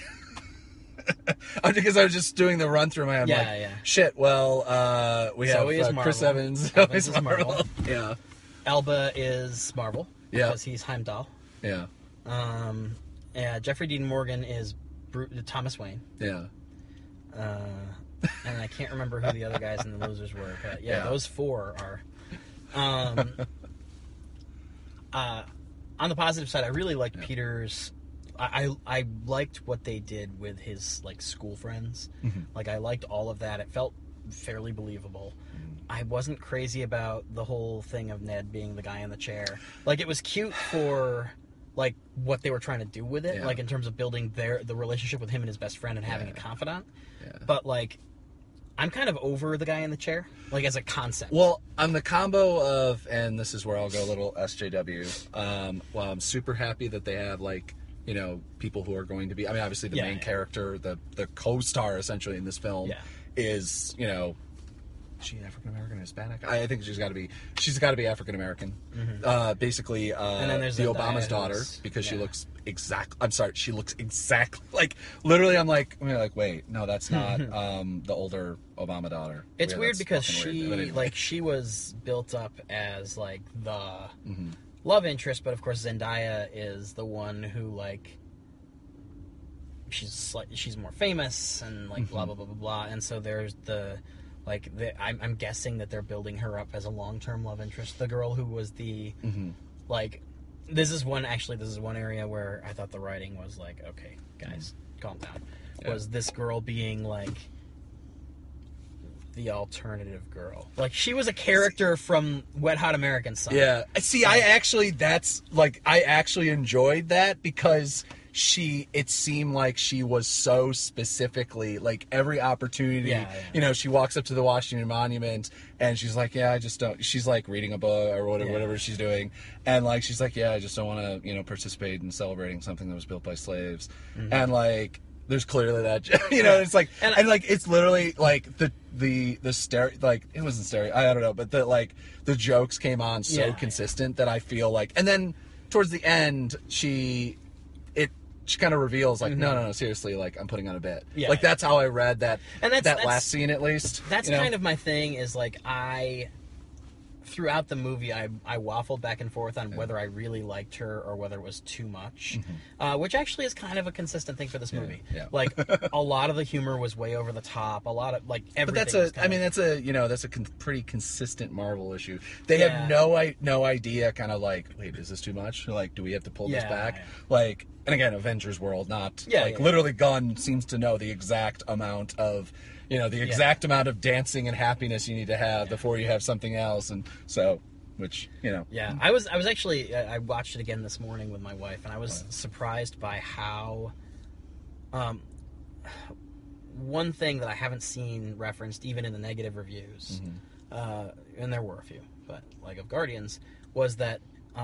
Because I was just doing the run through my head. Yeah. Shit. Well, we have Chris Evans. Evans is Marvel. Yeah. Elba is Marvel. Yeah. Because he's Heimdall. Yeah. Jeffrey Dean Morgan is Thomas Wayne. Yeah. And I can't remember who the other guys in the Losers were, but those 4 are. On the positive side, I really liked Peter's. I liked what they did with his like school friends. Mm-hmm. Like I liked all of that. It felt fairly believable. Mm-hmm. I wasn't crazy about the whole thing of Ned being the guy in the chair. Like it was cute for like what they were trying to do with it, like in terms of building the relationship with him and his best friend and having a confidant. Yeah. But like I'm kind of over the guy in the chair, like as a concept. Well, on the combo of, and this is where I'll go a little SJW. I'm super happy that they have like, people who are going to be, I mean, obviously the main character, the co-star essentially in this film is, is she African-American, Hispanic? I think she's got to be African-American. Mm-hmm. Basically, and then there's the Obama's daughter, because she looks she looks exactly, like, literally I'm like, wait, no, that's not the older Obama daughter. It's weird because she was built up as, like, the love interest, but of course Zendaya is the one who, like, she's more famous and like blah blah blah blah blah. And so there's I'm guessing that they're building her up as a long-term love interest. The girl who was the like, this is one area where I thought the writing was like, okay, guys, calm down. Yeah. Was this girl being like the alternative girl? Like, she was a character from Wet Hot American Summer. Yeah. See, I actually enjoyed that because it seemed like she was so specifically, like, every opportunity, she walks up to the Washington Monument and she's like, I just don't, she's like reading a book or whatever she's doing. And like, she's like, I just don't want to, participate in celebrating something that was built by slaves. Mm-hmm. And like, there's clearly that, it's like, and like, it's literally like the stereo, like, it wasn't stereo, I don't know, but the jokes came on so consistent that I feel like, and then towards the end, she kind of reveals, like, no, seriously, like, I'm putting on a bit. Yeah, like, that's how I read that, and that's last scene, at least. That's kind of my thing, is, like, throughout the movie, I waffled back and forth on whether I really liked her or whether it was too much, which actually is kind of a consistent thing for this movie. Yeah. Like, a lot of the humor was way over the top. A lot of, like, everything. But that's a pretty consistent Marvel issue. They have no idea, kind of like, wait, is this too much? Like, do we have to pull this back? Yeah. Like, and again, Avengers World, not literally Gunn seems to know the exact amount of. The exact amount of dancing and happiness you need to have before you have something else, and so, which, Yeah, I was actually, I watched it again this morning with my wife, and I was surprised by how, one thing that I haven't seen referenced even in the negative reviews, and there were a few, but like of Guardians, was that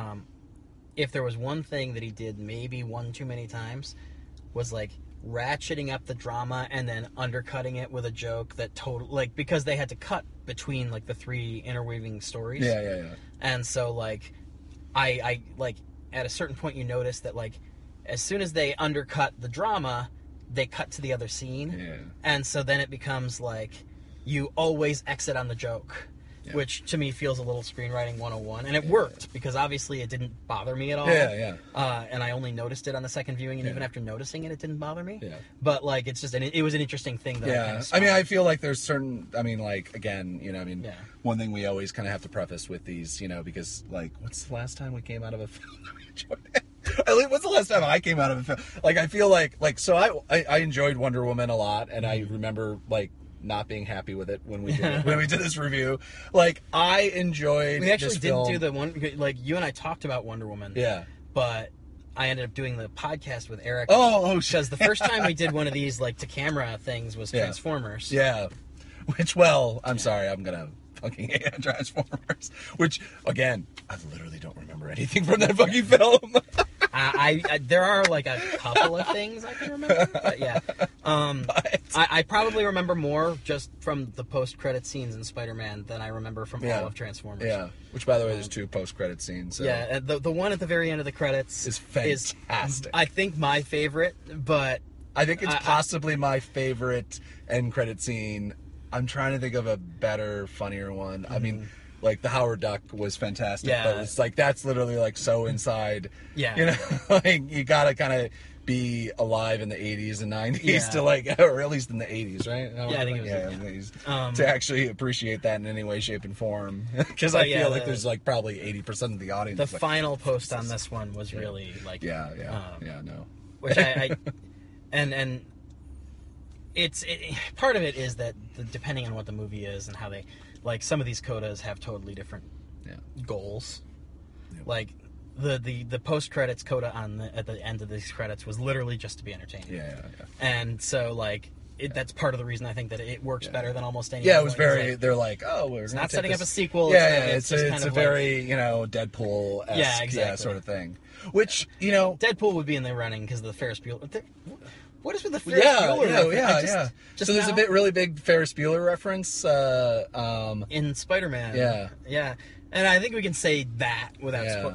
if there was one thing that he did maybe one too many times, was like ratcheting up the drama and then undercutting it with a joke that because they had to cut between like the three interweaving stories. Yeah. And so like I like at a certain point you notice that like as soon as they undercut the drama, they cut to the other scene. Yeah. And so then it becomes like you always exit on the joke. Yeah. Which to me feels a little screenwriting 101, and it worked because obviously it didn't bother me at all. Yeah. And I only noticed it on the second viewing, and even after noticing it, it didn't bother me. Yeah. But like, it's just, it was an interesting thing. That I feel like there's certain, like again, one thing we always kind of have to preface with these, because like, what's the last time we came out of a film that we enjoyed? What's the last time I came out of a film? Like, I feel like so I enjoyed Wonder Woman a lot, and I remember like. Not being happy with it when we did this review. Like, I enjoyed. We actually didn't do the one. Like, you and I talked about Wonder Woman. Yeah. But I ended up doing the podcast with Eric. Because the first time we did one of these like to camera things was Transformers. Yeah. Which, I'm sorry, I'm gonna fucking hate Transformers. Which, again, I literally don't remember anything from that fucking film. There are like a couple of things I can remember, but yeah. I probably remember more just from the post-credit scenes in Spider-Man than I remember from all of Transformers. Yeah, which by the way, there's 2 post-credit scenes. So. Yeah, the one at the very end of the credits is fantastic. I think my favorite, but I think it's possibly my favorite end credit scene. I'm trying to think of a better, funnier one. I mean. Like, the Howard Duck was fantastic, but it's like, that's literally like so inside. Yeah. Like, you gotta kind of be alive in the 80s and 90s to like, or at least in the 80s, right? I think it was in the 80s. To actually appreciate that in any way, shape, and form. Because I feel like there's like probably 80% of the audience. The final post on this one was really like. No. Which I and it's part of it is that depending on what the movie is and how they. Like, some of these codas have totally different goals. Yeah. Like, the post-credits coda at the end of these credits was literally just to be entertaining. Yeah. And so, like, that's part of the reason I think that it works better than almost any. Yeah, it was very. They're like, we're not setting up a sequel. It's a very Deadpool-esque sort of thing. Which Deadpool would be in the running because of the Ferris Bueller. What is with the Ferris Bueller? Yeah. So there's a really big Ferris Bueller reference in Spider-Man. Yeah. And I think we can say that without.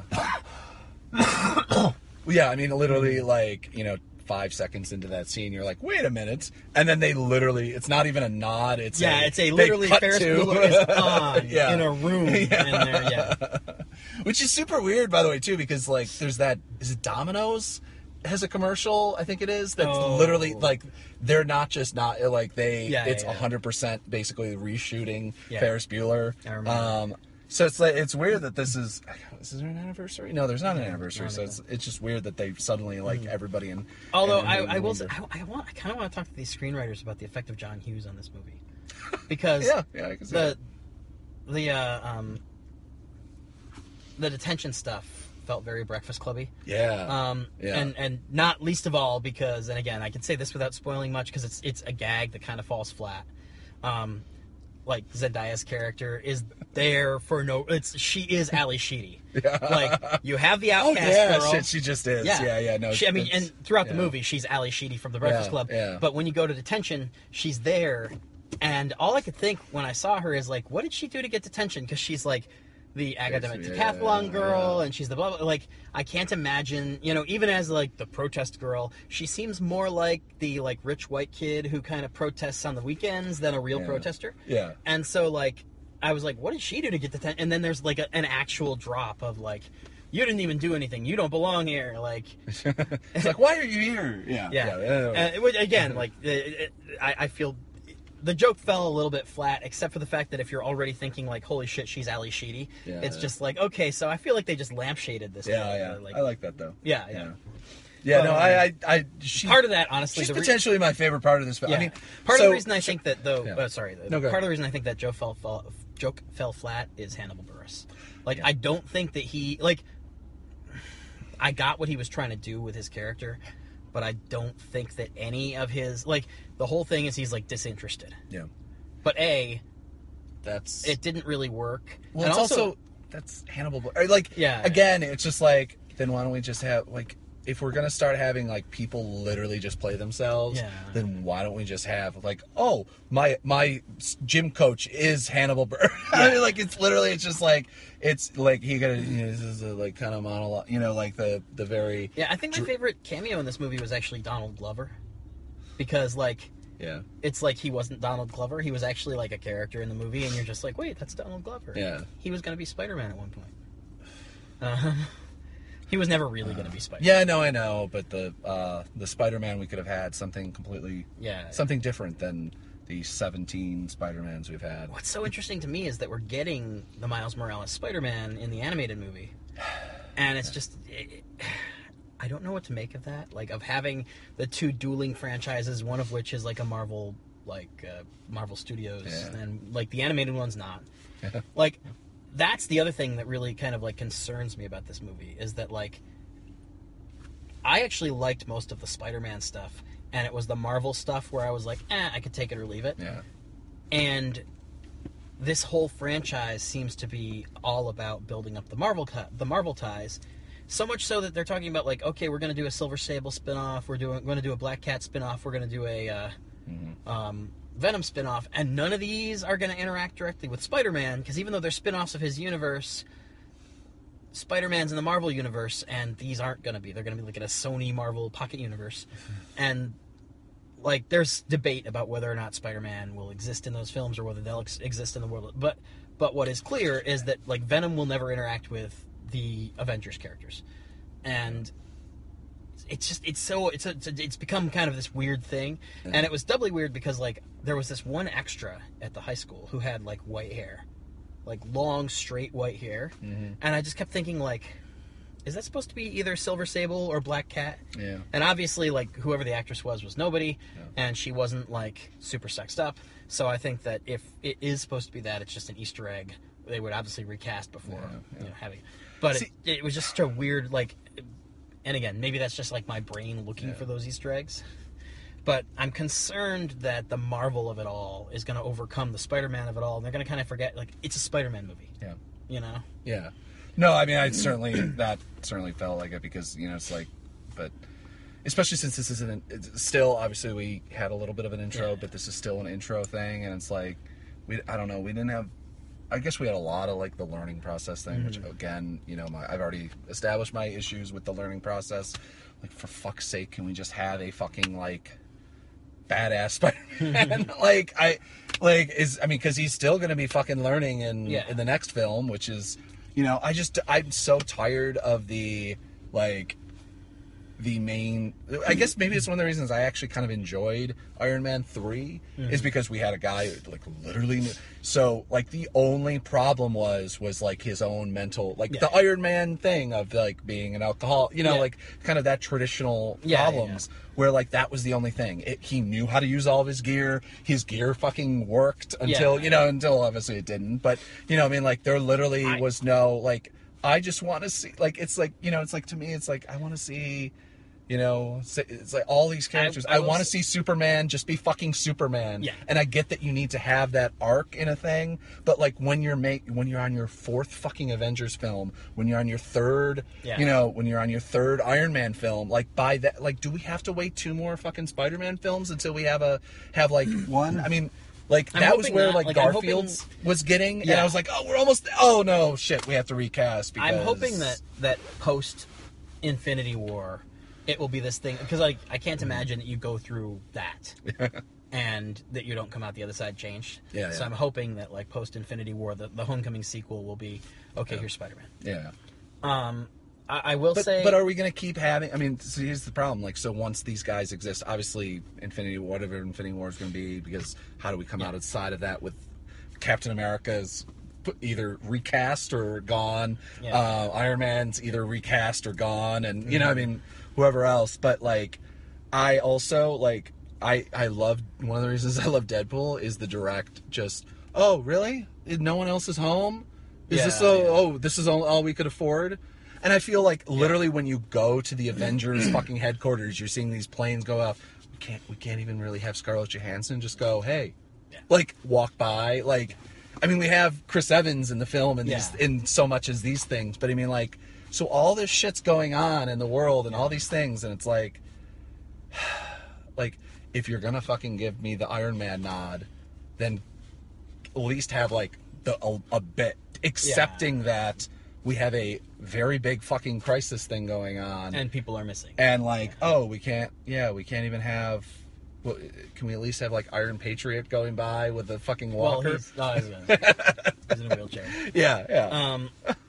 Yeah, I mean, literally, like 5 seconds into that scene, you're like, wait a minute, and then they literally—it's not even a nod. It's literally Ferris Bueller is on in a room in there. Which is super weird, by the way, too, because like there's that. Is it Domino's? has a commercial, I think it is, that's literally, like, they're not just not, like, it's 100% basically reshooting Ferris Bueller. I remember. So it's like, it's weird that this is there an anniversary? No, there's not an anniversary. So it's just weird that they've suddenly, like, everybody in. Although I will say, I kind of want to talk to these screenwriters about the effect of John Hughes on this movie, because I can see that. The detention stuff felt very Breakfast Clubby. Yeah. And not least of all because, and again, I can say this without spoiling much because it's a gag that kind of falls flat. Like Zendaya's character is there for she is Ali Sheedy. Yeah. Like, you have the outcast girl. She just is. Yeah. No, and throughout the movie, she's Ali Sheedy from the Breakfast Club. Yeah. But when you go to detention, she's there, and all I could think when I saw her is like, what did she do to get detention? Because she's like the academic decathlon girl, and she's the blah, blah. Like, I can't imagine, even as like the protest girl, she seems more like the like rich white kid who kind of protests on the weekends than a real protester. Yeah. And so like, I was like, what did she do to get detention? And then there's like an actual drop of like, you didn't even do anything. You don't belong here. Like, it's like, why are you here? Yeah. Again, like, I feel the joke fell a little bit flat, except for the fact that if you're already thinking like, holy shit, she's Ali Sheedy, it's just like, okay, so I feel like they just lampshaded this. Like, I like that though. Yeah. She, part of that, honestly, she's potentially my favorite part of this film. Yeah. I mean, part of the reason I think that though, part of the reason I think that joke fell flat is Hannibal Buress. Like, I don't think that he, like, I got what he was trying to do with his character, but I don't think that any of his, like, the whole thing is he's like disinterested. Yeah. But it didn't really work. Well, and it's also that's Hannibal. Like, again, it's just like, then why don't we just have, like, if we're gonna start having like people literally just play themselves, then why don't we just have like, oh, my gym coach is Hannibal Buress. I mean, like, it's just like, it's like he got this is a like kind of monologue, like the very I think my favorite cameo in this movie was actually Donald Glover, because like it's like he wasn't Donald Glover, he was actually like a character in the movie, and you're just like, wait, that's Donald Glover. He was gonna be Spider-Man at one point. He was never really going to be Spider-Man. Yeah, no, I know, but the Spider-Man we could have had something completely, something different than the 17 Spider-Mans we've had. What's so interesting to me is that we're getting the Miles Morales Spider-Man in the animated movie, and it's just, I don't know what to make of that. Like, of having the two dueling franchises, one of which is like a Marvel, like Marvel Studios, and like the animated one's not. Like, that's the other thing that really kind of like concerns me about this movie, is that like, I actually liked most of the Spider-Man stuff, and it was the Marvel stuff where I was like, I could take it or leave it. Yeah. And this whole franchise seems to be all about building up the Marvel ties, so much so that they're talking about like, okay, we're going to do a Silver Sable spinoff, we're going to do a Black Cat spinoff, we're going to do a Venom spinoff, and none of these are going to interact directly with Spider-Man, because even though they're spinoffs of his universe, Spider-Man's in the Marvel universe, and these aren't going to be. They're going to be like in a Sony Marvel Pocket Universe. And like, there's debate about whether or not Spider-Man will exist in those films or whether they'll exist in the world. But what is clear is that like, Venom will never interact with the Avengers characters, and it's become kind of this weird thing. And it was doubly weird because like, there was this one extra at the high school who had like white hair, like long straight white hair, and I just kept thinking like, is that supposed to be either Silver Sable or Black Cat? And obviously like, whoever the actress was nobody, and she wasn't like super sexed up, so I think that if it is supposed to be that, it's just an Easter egg. They would obviously recast before having, but it was just such a weird like. And again, maybe that's just like my brain looking for those Easter eggs. But I'm concerned that the Marvel of it all is going to overcome the Spider-Man of it all. And they're going to kind of forget, like, it's a Spider-Man movie. Yeah. You know? Yeah. No, I mean, that certainly felt like it, because, it's like, but especially since this isn't, still, obviously we had a little bit of an intro, but this is still an intro thing. And it's like, I don't know, we didn't have, I guess we had a lot of like the learning process thing, which again, I've already established my issues with the learning process. Like, for fuck's sake, can we just have a fucking like badass Spider-Man? Because he's still going to be fucking learning in the next film, which is, I'm so tired of the like the main. I guess maybe it's one of the reasons I actually kind of enjoyed Iron Man 3 is because we had a guy who, like, literally knew. So, like, the only problem was like his own mental, like the Iron Man thing of like being an alcoholic, you know, like kind of that traditional problems where like that was the only thing. He knew how to use all of his gear. His gear fucking worked until until obviously it didn't. But you know, I mean, like there literally was no like. I just want to see, like, it's like, you know, it's like, to me, it's like, I want to see, you know, it's like all these characters. I want to see Superman just be fucking Superman. Yeah. And I get that you need to have that arc in a thing, but like when you're on your fourth fucking Avengers film, when you're on your third, you know, when you're on your third Iron Man film, like by that, like, do we have to wait 2 more fucking Spider-Man films until we have like one? I mean, like, that was where, like, Garfield's was getting, and I was like, oh, we're almost, oh, no, shit, we have to recast, because... I'm hoping that post-Infinity War, it will be this thing, because, like, I can't imagine that you go through that, and that you don't come out the other side changed. So I'm hoping that, like, post-Infinity War, the Homecoming sequel will be, okay, here's Spider-Man. I will say... But are we going to keep having... I mean, so here's the problem. Like, so once these guys exist, obviously, whatever Infinity War is going to be, because how do we come out outside of that with Captain America's either recast or gone, Iron Man's either recast or gone, and, you know, I mean, whoever else. But, like, I also, like, I love... One of the reasons I love Deadpool is the direct just, oh, really? No one else is home? Is this this is all we could afford? And I feel like literally when you go to the Avengers fucking headquarters, you're seeing these planes go out. We can't even really have Scarlett Johansson just go, hey, like walk by. Like, I mean, we have Chris Evans in the film and in so much as these things, but I mean, like, so all this shit's going on in the world and all these things, and it's like if you're gonna fucking give me the Iron Man nod, then at least have like a bit accepting that we have a very big fucking crisis thing going on. And people are missing. And like, we can't even have... Well, can we at least have like Iron Patriot going by with a fucking walker? Well, he's in a wheelchair. Yeah.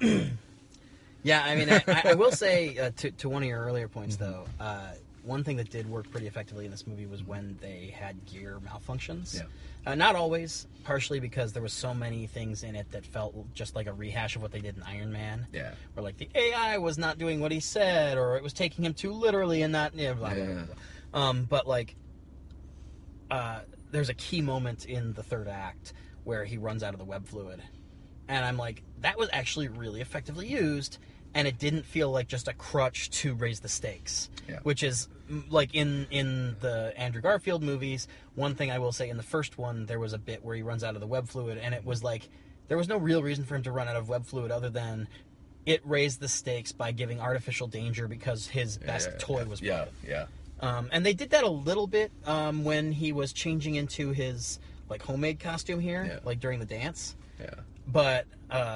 I mean, I will say, to one of your earlier points, though, one thing that did work pretty effectively in this movie was when they had gear malfunctions. Not always, partially because there was so many things in it that felt just like a rehash of what they did in Iron Man. Where like the AI was not doing what he said, or it was taking him too literally and not blah, blah, blah, blah. But like there's a key moment in the third act where he runs out of the web fluid, and I'm like, that was actually really effectively used, and it didn't feel like just a crutch to raise the stakes, which is like in the Andrew Garfield movies. One thing I will say, in the first one, there was a bit where he runs out of the web fluid, and it was like, there was no real reason for him to run out of web fluid other than it raised the stakes by giving artificial danger because his best toy was broken. And they did that a little bit when he was changing into his like homemade costume here, like during the dance. But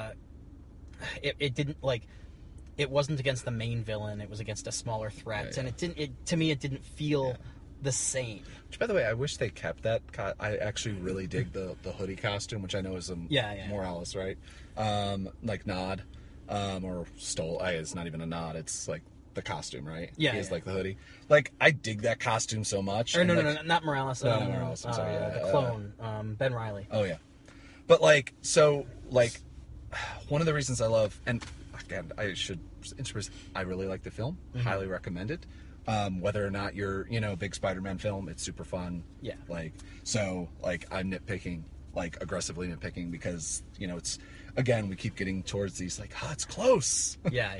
it didn't, like, it wasn't against the main villain. It was against a smaller threat, and to me it didn't feel the same. Which, by the way, I wish they kept that. I actually really dig the hoodie costume, which I know is a Morales, right? Like nod, or stole. It's not even a nod. It's like the costume, right? He has like the hoodie. Like, I dig that costume so much. Or no, not Morales. No, not Morales. I'm sorry. The clone, Ben Reilly. Oh yeah, but like, so like, one of the reasons I love, and again, I should introduce, I really like the film. Highly recommend it. Whether or not you're, a big Spider-Man film, it's super fun. Like, so, like, I'm nitpicking, like, aggressively nitpicking because, it's, again, we keep getting towards these, like, it's close.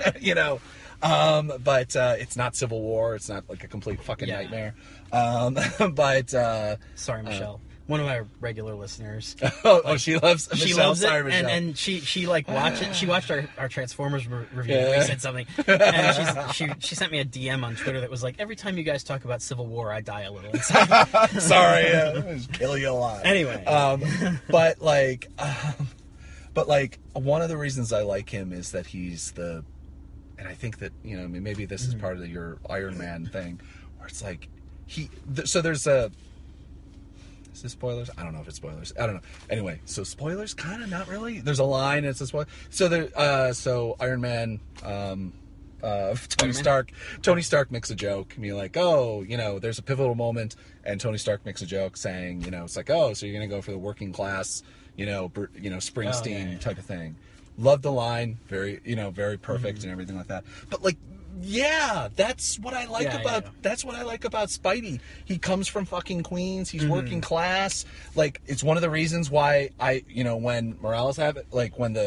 But it's not Civil War. It's not, like, a complete fucking nightmare. But sorry, Michelle. One of my regular listeners. She loves it, and she like watched it. She watched our Transformers review. We said something, and she sent me a DM on Twitter that was like, every time you guys talk about Civil War, I die a little inside. Sorry, just kill you a lot. Anyway, but one of the reasons I like him is that he's and I think that maybe this is part of your Iron Man thing, where it's like so there's a. Is this spoilers? I don't know if it's spoilers. I don't know. Anyway, so spoilers, kind of, not really. There's a line, and it's a spoiler. So so Iron Man, Tony Stark. Tony Stark makes a joke, and you're like, oh, there's a pivotal moment, and Tony Stark makes a joke saying, it's like, oh, so you're gonna go for the working class, Springsteen type of thing. Love the line, very perfect and everything like that. But like, yeah, that's what I like that's what I like about Spidey. He comes from fucking Queens. He's working class. Like, it's one of the reasons why when Morales have it, like when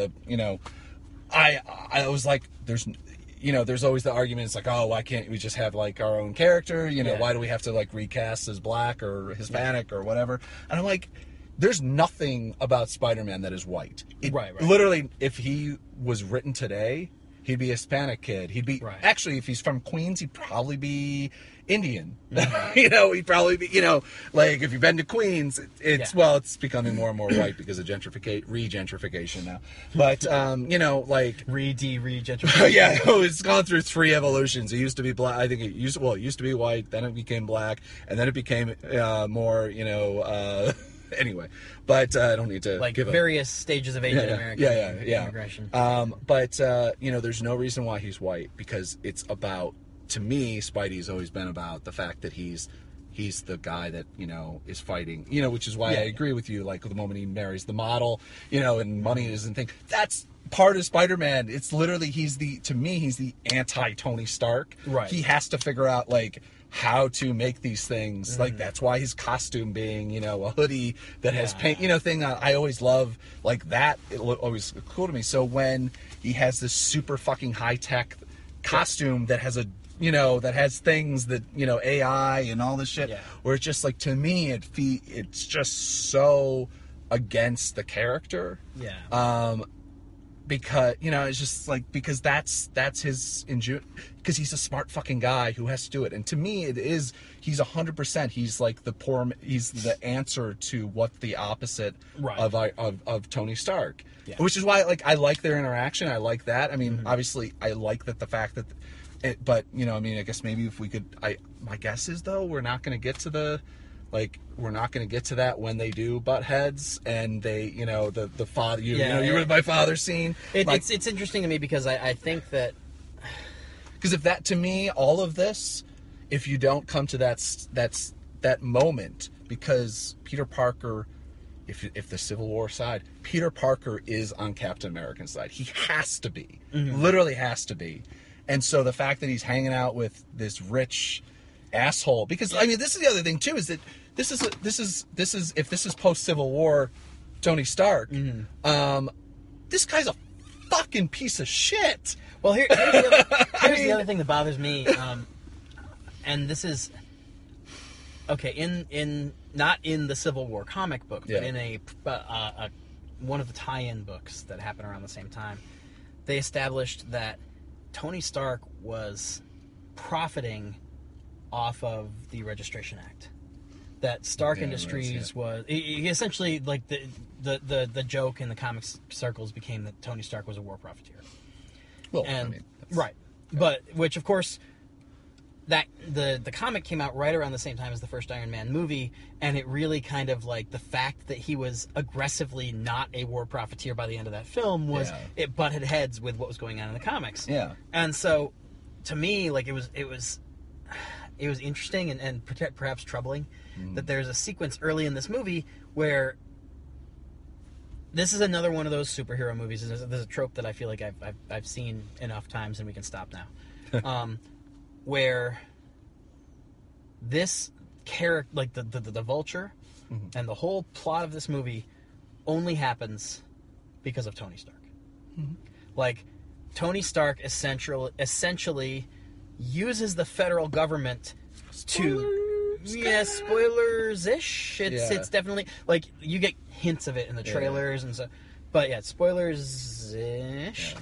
I was like, there's always the argument. It's like, oh, why can't we just have like our own character? Why do we have to like recast as black or Hispanic or whatever? And I'm like, there's nothing about Spider-Man that is white. Right. Literally, if he was written today, he'd be a Hispanic kid. He'd be actually, if he's from Queens, he'd probably be Indian. He'd probably be, like if you've been to Queens, it's becoming more and more white because of regentrification now. But like regentrification. Yeah, it's gone through 3 evolutions. It used to be black. I think it used to be white. Then it became black, and then it became more. Anyway, but I don't need to give various stages of Asian American immigration. But there's no reason why he's white, because it's about, to me, Spidey's always been about the fact that he's the guy that is fighting. Which is why I agree with you. Like the moment he marries the model, and money isn't thing. That's part of Spider-Man. It's literally he's the anti-Tony Stark. Right. He has to figure out like how to make these things. Like, that's why his costume being, a hoodie that has paint, thing. I always love like that. It always cool to me. So when he has this super fucking high tech costume that has that has things that, AI and all this shit, where it's just like, to me, it's just so against the character. Yeah. Because it's just like, because that's his because he's a smart fucking guy who has to do it. And to me, he's 100%. He's like he's the answer to what the opposite of Tony Stark. Yeah. Which is why I like their interaction. I like that. I mean, obviously, I like that the fact that. But I guess maybe if we could. My guess is though we're not going to get to that when they do butt heads and they, the father, you were my father scene. It's interesting to me because I think that, because if that, to me, all of this, if you don't come to that moment, because Peter Parker, if the Civil War side, Peter Parker is on Captain America's side. He has to be, literally has to be. And so the fact that he's hanging out with this rich asshole, because this is the other thing too, is that this is if this is post Civil War Tony Stark, this guy's a fucking piece of shit. Well, here's the other thing that bothers me, and this is okay in not in the Civil War comic book, but in a one of the tie-in books that happened around the same time. They established that Tony Stark was profiting off of the Registration Act. That Stark Industries was he essentially, like, the joke in the comics circles became that Tony Stark was a war profiteer. Well, but which of course that the comic came out right around the same time as the first Iron Man movie, and it really kind of like the fact that he was aggressively not a war profiteer by the end of that film was it butted heads with what was going on in the comics. Yeah, and so to me, like it was interesting and perhaps troubling that there's a sequence early in this movie where this is another one of those superhero movies. There's a trope that I feel like I've seen enough times, and we can stop now. Where this character, like the Vulture, and the whole plot of this movie only happens because of Tony Stark. Like, Tony Stark essentially uses the federal government spoilers-ish. It's definitely, like, you get hints of it in the trailers and so, but yeah, spoilers-ish.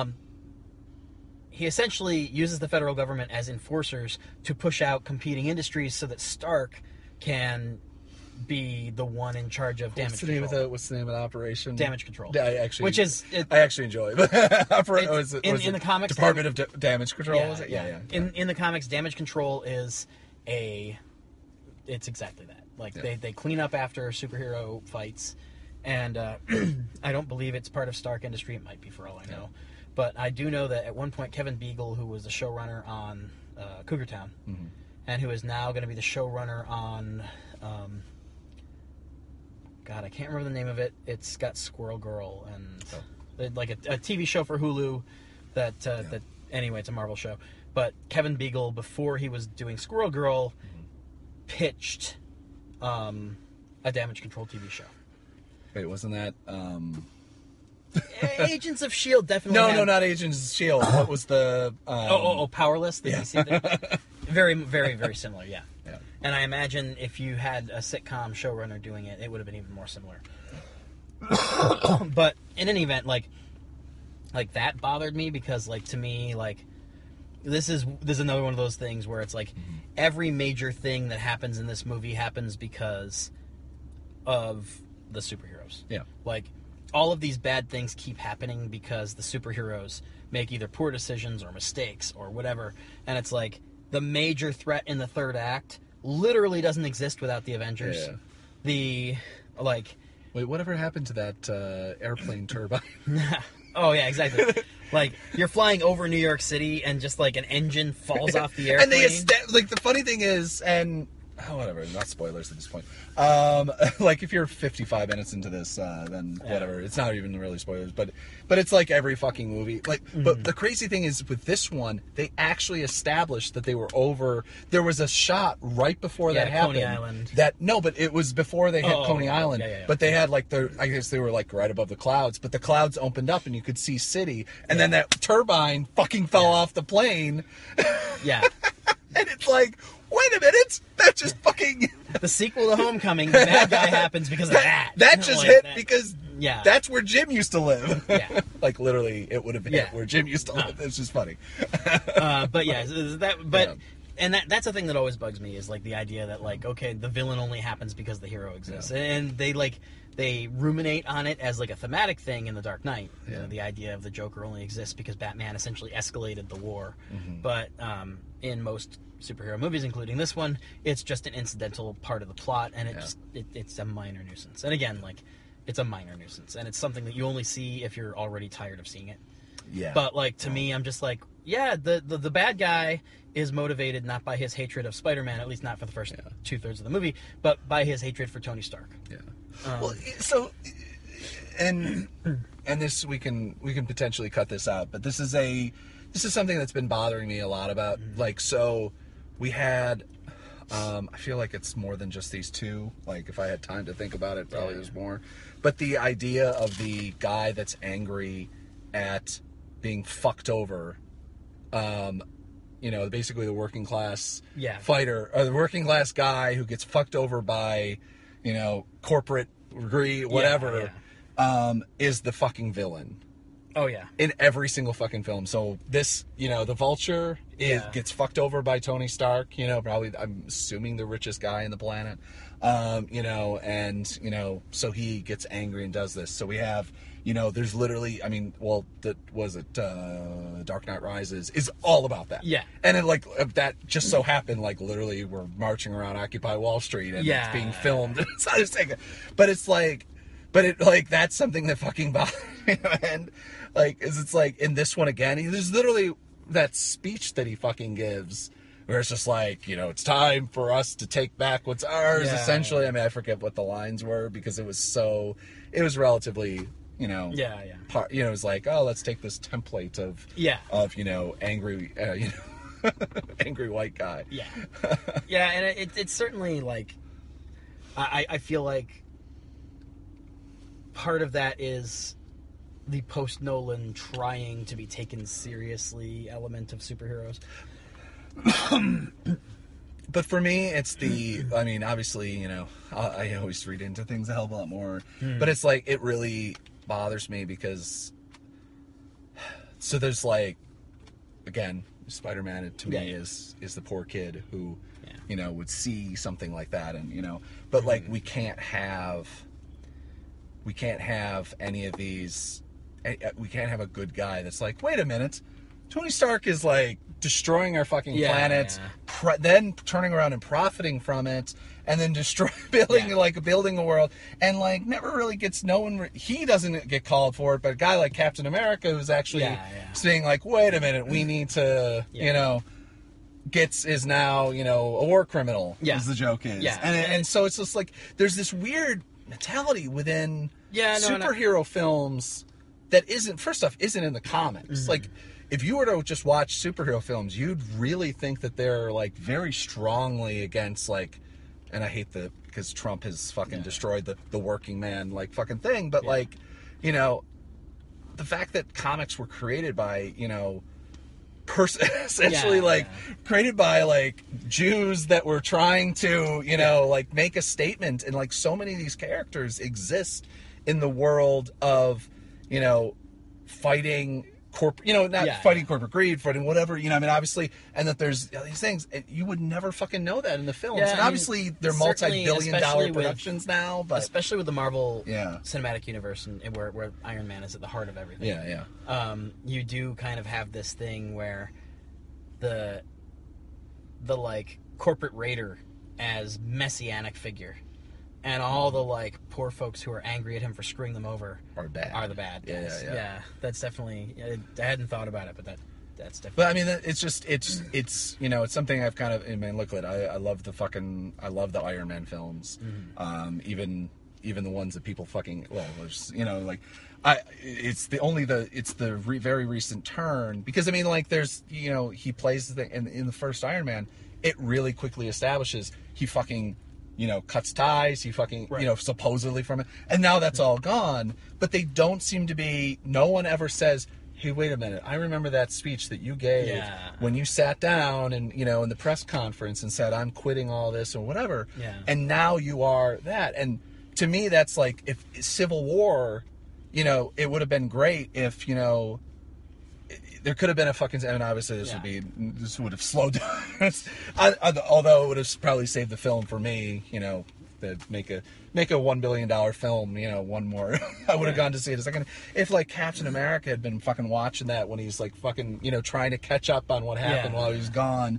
He essentially uses the federal government as enforcers to push out competing industries so that Stark can be the one in charge of damage control. What's the name of the operation? Damage control. I actually enjoy it. In the comics, Department of Damage Control. Yeah, was it? Yeah. In the comics, damage control is it's exactly that. Like, they clean up after superhero fights, and I don't believe it's part of Stark Industry. It might be, for all I know. But I do know that at one point Kevin Beagle, who was the showrunner on Cougar Town, and who is now going to be the showrunner on, God, I can't remember the name of it. It's got Squirrel Girl and like a TV show for Hulu that anyway, it's a Marvel show. But Kevin Beagle, before he was doing Squirrel Girl, pitched a Damage Control TV show. Wait, wasn't that... Agents of S.H.I.E.L.D. definitely No, not Agents of S.H.I.E.L.D. What was the... Powerless, the DC thing? Very, very, very similar, yeah. And I imagine if you had a sitcom showrunner doing it, it would have been even more similar. But in any event, like that bothered me because, like, to me, like, this is another one of those things where it's like every major thing that happens in this movie happens because of the superheroes. Yeah. Like, all of these bad things keep happening because the superheroes make either poor decisions or mistakes or whatever. And it's like the major threat in the third act literally doesn't exist without the Avengers. Yeah. Wait, whatever happened to that airplane turbine? Oh, yeah, exactly. Like, you're flying over New York City and just, like, an engine falls off the airplane. And the funny thing is, and... Oh, whatever, not spoilers at this point. Like, if you're 55 minutes into this, then whatever. It's not even really spoilers, but it's like every fucking movie. Like, but the crazy thing is, with this one, they actually established that they were over. There was a shot right before that happened. Coney Island. But it was before they hit Coney Island. Yeah. But they had like I guess they were like right above the clouds. But the clouds opened up and you could see city, and then that turbine fucking fell off the plane. Yeah. And it's like, wait a minute, that just fucking... The sequel to Homecoming, the bad guy happens because of that. That just like hit that. Because that's where Jim used to live. Yeah. Like, literally, it would have hit where Jim used to live. It's just funny. And that's the thing that always bugs me is, like, the idea that, like, okay, the villain only happens because the hero exists. Yeah. And they ruminate on it as, like, a thematic thing in The Dark Knight. You know, the idea of the Joker only exists because Batman essentially escalated the war. But in most superhero movies, including this one, it's just an incidental part of the plot, and it's a minor nuisance. And again, like, it's a minor nuisance, and it's something that you only see if you're already tired of seeing it. Yeah. But, like, to me, I'm just like, the bad guy is motivated not by his hatred of Spider-Man, at least not for the first 2/3 of the movie, but by his hatred for Tony Stark. Yeah. Well, so, and this we can potentially cut this out, but this is something that's been bothering me a lot about. Like, so we had, I feel like it's more than just these two. Like, if I had time to think about it, probably there's more. But the idea of the guy that's angry at being fucked over, you know, basically the working class fighter, or the working class guy who gets fucked over by, you know, corporate greed, whatever, is the fucking villain. Oh, yeah. In every single fucking film. So this, you know, the Vulture gets fucked over by Tony Stark, you know, probably, I'm assuming the richest guy on the planet, you know, and, you know, so he gets angry and does this. So we have, you know, there's literally, I mean, well, Dark Knight Rises is all about that. Yeah. And it, like, that just so happened, like, literally we're marching around Occupy Wall Street and it's being filmed. But it's like, that's something that fucking bothers me, and, like, it's like, in this one again, there's literally that speech that he fucking gives, where it's just like, you know, it's time for us to take back what's ours, essentially. I mean, I forget what the lines were, because it was relatively, you know, you know, it was like, oh, let's take this template of, you know, angry, you know, angry white guy. Yeah. Yeah, and it's certainly, like, I feel like part of that is the post-Nolan trying to be taken seriously element of superheroes. But for me, it's I mean, obviously, you know, I always read into things a hell of a lot more, but it's like, it really bothers me because, so there's, like, again, Spider-Man to me is the poor kid who, you know, would see something like that, and, you know, but like, we can't have any of these, we can't have a good guy that's like, wait a minute, Tony Stark is like destroying our fucking planet, then turning around and profiting from it, and then building a world, and like never really gets he doesn't get called for it, but a guy like Captain America who's actually saying like, wait a minute, we need to, is now, a war criminal, as the joke is. Yeah. And so it's just like, there's this weird mentality within superhero films that isn't in the comics. Mm-hmm. Like, if you were to just watch superhero films, you'd really think that they're like very strongly against like, and I hate because Trump has fucking destroyed the working man like fucking thing, but like, the fact that comics were created by, essentially created by like Jews that were trying to, like make a statement, and like so many of these characters exist in the world of, fighting fighting corporate greed, fighting whatever, obviously, and that there's these things, and you would never fucking know that in the films. And obviously they're multi-billion-dollar productions now, but especially with the Marvel Cinematic Universe, and where Iron Man is at the heart of everything. You do kind of have this thing where the like corporate raider as messianic figure, and all the like poor folks who are angry at him for screwing them over are the bad guys. Yeah, that's definitely. I hadn't thought about it, but that's definitely. But I mean, it's just it's it's something I've kind of. I mean, look at it. I love the Iron Man films. Mm-hmm. Even the ones that people fucking it's the very recent turn, because I mean, like, there's he plays in the first Iron Man, it really quickly establishes he fucking cuts ties, he fucking supposedly from it, and now that's all gone. But they don't seem to be. No one ever says, hey, wait a minute, I remember that speech that you gave when you sat down and in the press conference and said, I'm quitting all this or whatever, and now you are that. And to me, that's like, if Civil War, it would have been great if, there could have been a fucking, and obviously this would have slowed down. Although it would have probably saved the film for me, to make a $1 billion film, one more. I would have gone to see it a second. If like Captain America had been fucking watching that when he's like fucking, trying to catch up on what happened while he was gone.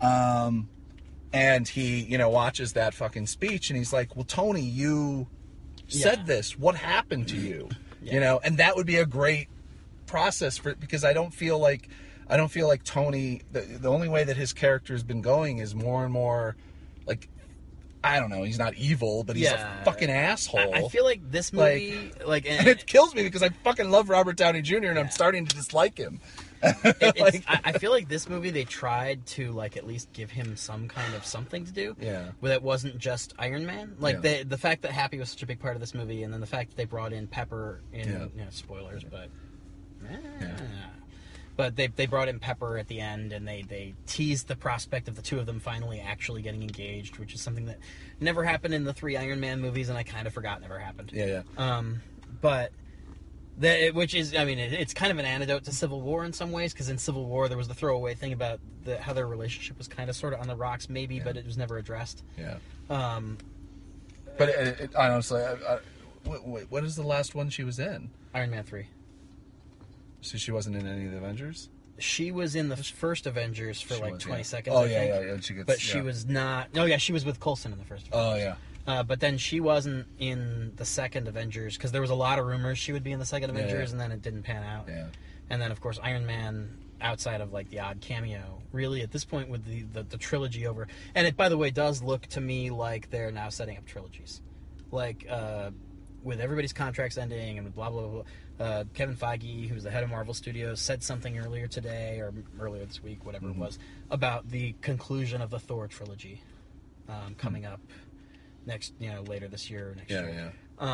And he, watches that fucking speech and he's like, well, Tony, you said this. What happened to you? And that would be a great process because I don't feel like Tony, the only way that his character has been going is more and more like, I don't know, he's not evil, but he's a fucking asshole. I feel like this movie, and it kills me because I fucking love Robert Downey Jr. and I'm starting to dislike him. I feel like this movie, they tried to like at least give him some kind of something to do. Where that wasn't just Iron Man. Like the fact that Happy was such a big part of this movie, and then the fact that they brought in Pepper in spoilers, but but they brought in Pepper at the end, and they teased the prospect of the two of them finally actually getting engaged, which is something that never happened in the 3 Iron Man movies, and I kind of forgot never happened. But which is, I mean, it's kind of an antidote to Civil War in some ways, because in Civil War there was the throwaway thing about how their relationship was kind of sort of on the rocks, maybe, but it was never addressed. But honestly, what is the last one she was in? Iron Man 3. So she wasn't in any of the Avengers? She was in the first Avengers for 20 seconds, I think. But she was not... Oh, yeah, she was with Coulson in the first Avengers. But then she wasn't in the second Avengers, because there was a lot of rumors she would be in the second Avengers, and then it didn't pan out. And then, of course, Iron Man, outside of, like, the odd cameo, really, at this point, with the trilogy over... And it, by the way, does look to me like they're now setting up trilogies. Like, with everybody's contracts ending and with blah, blah, blah, Kevin Feige, who's the head of Marvel Studios, said something earlier today, or earlier this week, whatever it was, about the conclusion of the Thor trilogy coming up later this year or next year.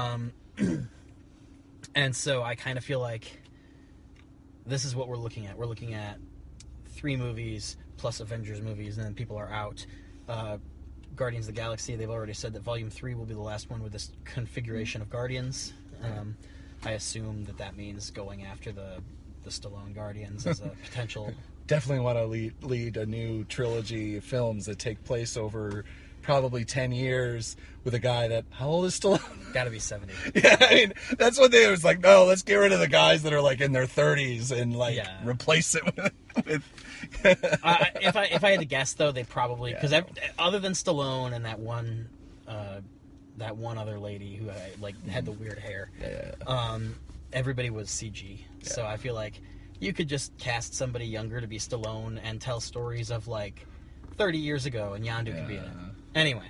And so I kind of feel like this is what we're looking at. We're looking at 3 movies plus Avengers movies, and then people are out. Guardians of the Galaxy, they've already said that Volume 3 will be the last one with this configuration of Guardians. I assume that means going after the Stallone Guardians as a potential... Definitely want to lead a new trilogy of films that take place over probably 10 years with a guy that... How old is Stallone? Gotta be 70. Yeah, I mean, that's what they was like, no, let's get rid of the guys that are like in their 30s and like replace it with... If I had to guess, though, they probably because other than Stallone and that one other lady who had the weird hair, everybody was CG. Yeah. So I feel like you could just cast somebody younger to be Stallone and tell stories of 30 years ago, and Yondu could be in it. Anyway,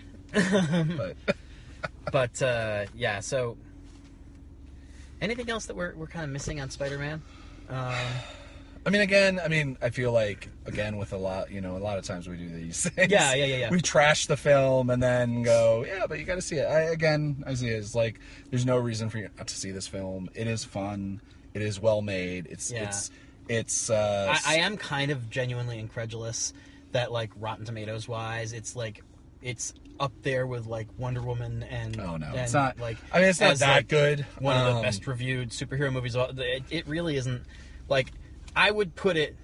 but So anything else that we're kind of missing on Spider-Man? I feel like, again, with a lot of times we do these things. Yeah. We trash the film and then go, but you got to see it. I see it as there's no reason for you not to see this film. It is fun. It is well made. It's. I am kind of genuinely incredulous that Rotten Tomatoes wise, it's up there with Wonder Woman and. Oh no, and, it's not. It's not that good. One of the best reviewed superhero movies. It really isn't. I would put it.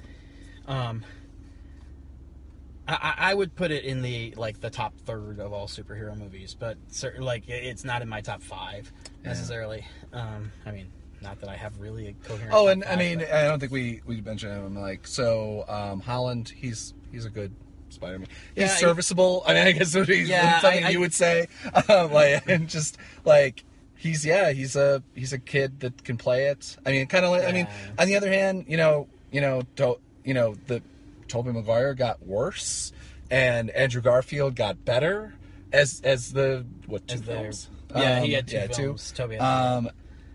I would put it in the the top third of all superhero movies, but it's not in my top 5 necessarily. Not that I have really a coherent. Oh, and I don't think we mentioned him. Holland, he's a good Spider-Man. He's serviceable. I guess something you would say. He's a kid that can play it. On the other hand, the Tobey Maguire got worse, and Andrew Garfield got better as the two films. He had two films. Tobey had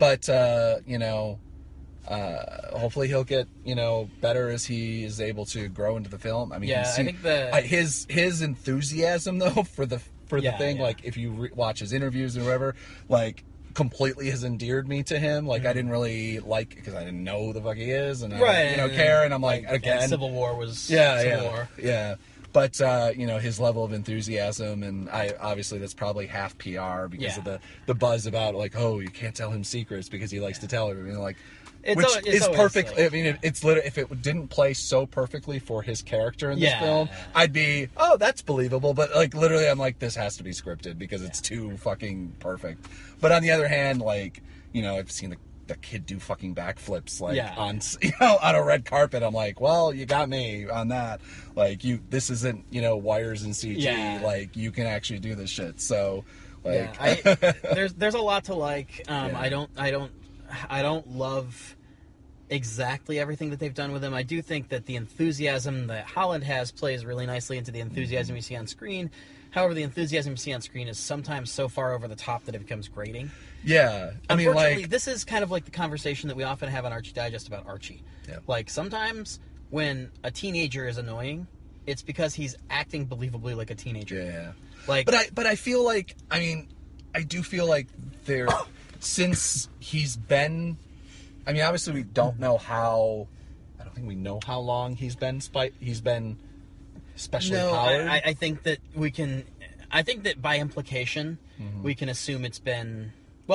hopefully he'll get better as he is able to grow into the film. I think his enthusiasm though for the thing, if you watch his interviews and whatever, completely has endeared me to him. I didn't really because I didn't know who the fuck he is, and I care, and I'm again, Civil War was Civil War. But his level of enthusiasm, and obviously that's probably half PR because of the buzz about you can't tell him secrets because he likes to tell everything which is perfect. It's literally, if it didn't play so perfectly for his character in this film, I'd be, that's believable. But literally, I'm this has to be scripted because it's too fucking perfect. But on the other hand, I've seen the kid do fucking backflips on a red carpet. I'm well, you got me on that. This isn't wires and CG. Yeah. You can actually do this shit. So there's a lot to like. I don't love exactly everything that they've done with him. I do think that the enthusiasm that Holland has plays really nicely into the enthusiasm you see on screen. However, the enthusiasm you see on screen is sometimes so far over the top that it becomes grating. Yeah. Unfortunately, this is kind of the conversation that we often have on Archie Digest about Archie. Yeah. Sometimes when a teenager is annoying, it's because he's acting believably like a teenager. Yeah. But I feel I do feel there since he's been obviously we don't know how I don't think we know how long he's been especially powered. I think that we can I think that by implication we can assume it's been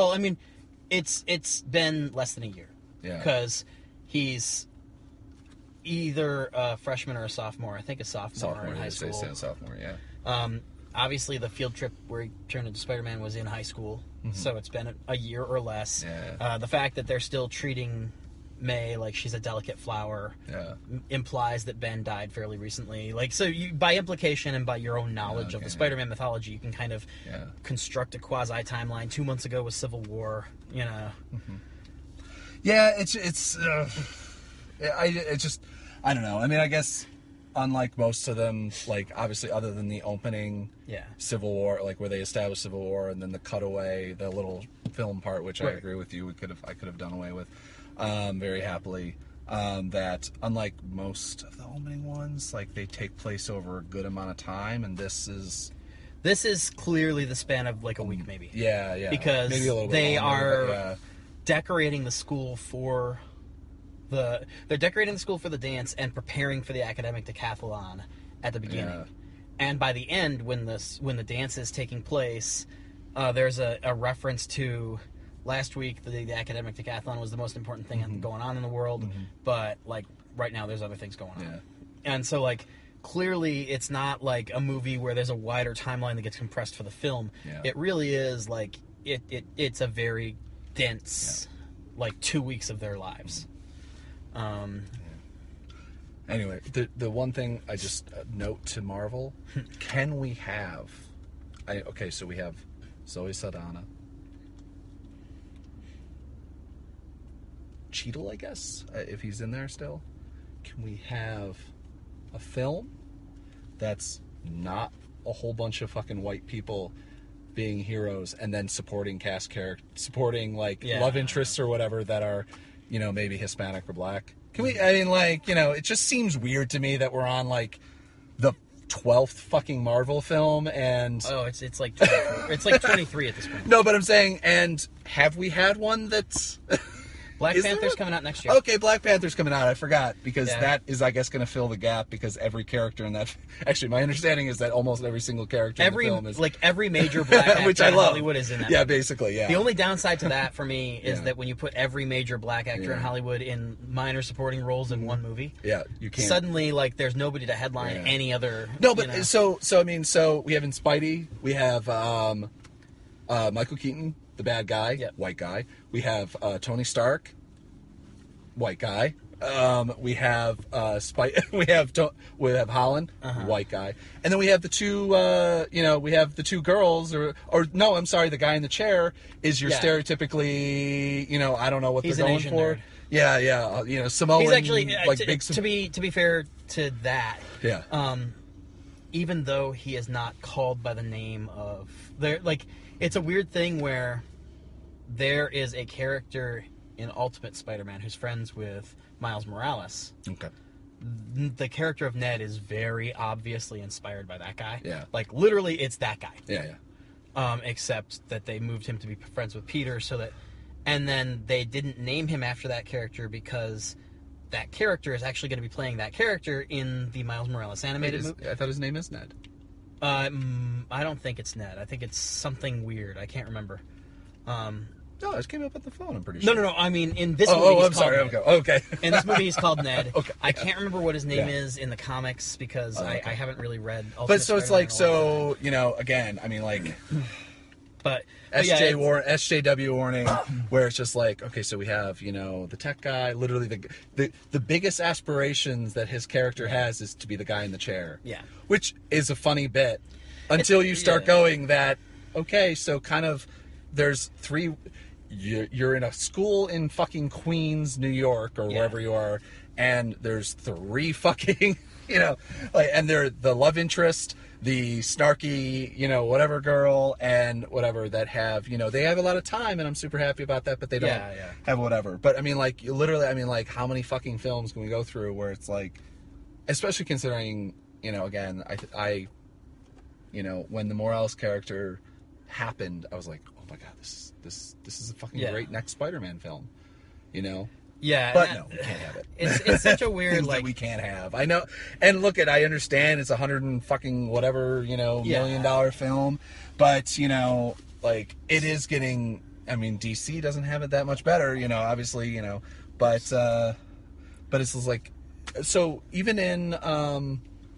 it's been less than a year. Yeah. Because he's either a freshman or a sophomore. I think a sophomore in high school. Sophomore, yeah. Obviously, the field trip where he turned into Spider-Man was in high school, so it's been a year or less. Yeah. The fact that they're still treating May like she's a delicate flower implies that Ben died fairly recently. So you, by implication and by your own knowledge of the Spider-Man mythology, you can kind of construct a quasi-timeline. 2 months ago was Civil War, Yeah, it's I don't know. I guess unlike most of them, obviously other than the opening Civil War, where they established Civil War, and then the cutaway, the little film part, which I agree with you, I could have done away with very happily. That unlike most of the opening ones, they take place over a good amount of time, and this is clearly the span of a week, maybe. Yeah. Because maybe a little bit they longer, are decorating the school for they're decorating the school for the dance and preparing for the academic decathlon at the beginning. Yeah. And by the end, when the dance is taking place, there's a reference to last week the academic decathlon was the most important thing going on in the world, but right now there's other things going on. Yeah. And so clearly it's not a movie where there's a wider timeline that gets compressed for the film. Yeah. It really is it's a very dense 2 weeks of their lives. Anyway, the one thing I just note to Marvel, can we have... so we have Zoe Saldana. Cheadle, I guess, if he's in there still. Can we have a film that's not a whole bunch of fucking white people being heroes and then supporting supporting love interests or whatever that are, maybe Hispanic or black? Can we, it just seems weird to me that we're on the 12th fucking Marvel film and... Oh, it's like 24. It's like 23 at this point. No, but I'm saying, and have we had one that's... Black Panther's coming out next year. Okay, Black Panther's coming out. I forgot, because that is, I guess, going to fill the gap, because every character in that... Actually, my understanding is that almost every single character in the film is... every major black actor which I love. in Hollywood is in that movie. Basically, yeah. The only downside to that, for me, is that when you put every major black actor in Hollywood in minor supporting roles in one movie... Yeah, you can't... Suddenly, there's nobody to headline any other... No, but, so we have in Spidey, we have Michael Keaton, the bad guy, white guy. We have Tony Stark... white guy. We have we have Holland, white guy, and then we have the two. We have the two girls, or no, I'm sorry, the guy in the chair is your stereotypically. I don't know what He's they're going for. Nerd. Yeah. Samoan. He's actually big. To be fair to that. Yeah. Even though he is not called by the name of it's a weird thing where there is a character in Ultimate Spider-Man who's friends with Miles Morales. Okay. The character of Ned is very obviously inspired by that guy. Yeah. Literally, it's that guy. Yeah. Except that they moved him to be friends with Peter, and then they didn't name him after that character because that character is actually going to be playing that character in the Miles Morales animated movie. I thought his name is Ned. I don't think it's Ned. I think it's something weird. I can't remember. No, it came up on the phone, I'm pretty sure. No. I mean, in this movie, he's I'm sorry. Ned. Okay. In this movie, he's called Ned. Okay. I can't remember what his name is in the comics because I haven't really read Ultimate But so Spider-Man it's again, I mean, but SJW warning, where it's just okay, so we have, the tech guy, literally the biggest aspirations that his character has is to be the guy in the chair. Yeah. Which is a funny bit until you start going that, okay, so kind of there's three... You're in a school in fucking Queens, New York, or wherever you are, and there's three fucking, and they're the love interest, the snarky, whatever girl, and whatever that have, they have a lot of time, and I'm super happy about that, but they don't have whatever. But I mean, literally, how many fucking films can we go through where it's especially considering, again, I when the Morales character happened, I was like, oh my god, this is a fucking great next Spider-Man film, Yeah, but no, we can't have it. It's such a weird that we can't have. I know, and look, I understand it's $100 and fucking whatever $1 million film, but it is getting. I mean, DC doesn't have it that much better, obviously, but it's just so even in oh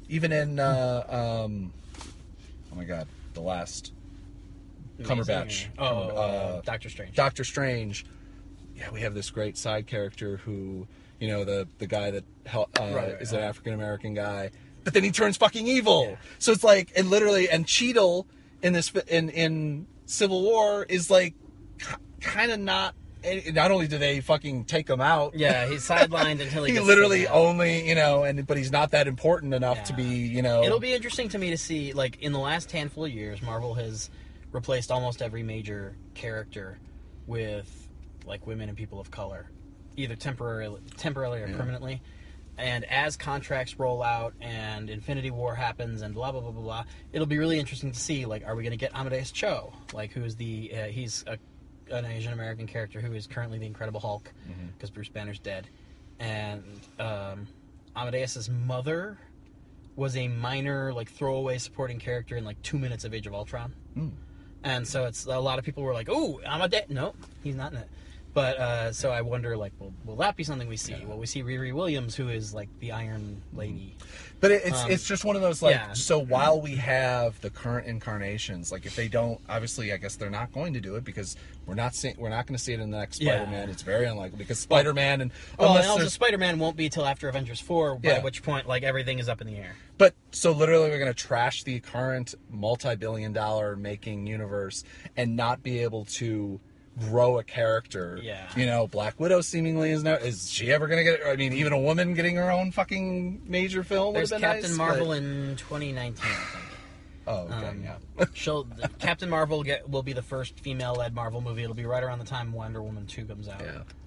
my god, the last. Cumberbatch. Doctor Strange. Doctor Strange. Yeah, we have this great side character who, the guy that is an African American guy, but then he turns fucking evil. Yeah. So it's and literally, and Cheadle in this in Civil War is kind of not. Not only do they fucking take him out, he's sidelined until he. He literally only, but he's not that important enough to be, It'll be interesting to me to see, in the last handful of years, Marvel has replaced almost every major character with women and people of color, either temporarily or permanently. And as contracts roll out and Infinity War happens and blah blah blah blah blah, it'll be really interesting to see are we going to get Amadeus Cho, who's he's an Asian American character who is currently the Incredible Hulk because Bruce Banner's dead, and Amadeus's mother was a minor throwaway supporting character in 2 minutes of Age of Ultron. And so it's a lot of people were like, "Oh, Amadeus." No, he's not in it. But so I wonder, like, will that be something we see? Will we see Riri Williams, who is like the Iron Lady? But it's just one of those, like, so while we have the current incarnations, like, if they don't, obviously, I guess they're not going to do it because we're not going to see it in the next Spider-Man. It's very unlikely because Spider-Man and also Spider-Man won't be till after Avengers 4, by which point, like, everything is up in the air. But so literally, we're going to trash the current multi-billion-dollar making universe and not be able to grow a character. You know, Black Widow seemingly is she ever gonna get, I mean, even a woman getting her own fucking major film? There's Captain Marvel in 2019, I think. Oh, okay, Captain Marvel will be the first female-led Marvel movie. It'll be right around the time Wonder Woman 2 comes out.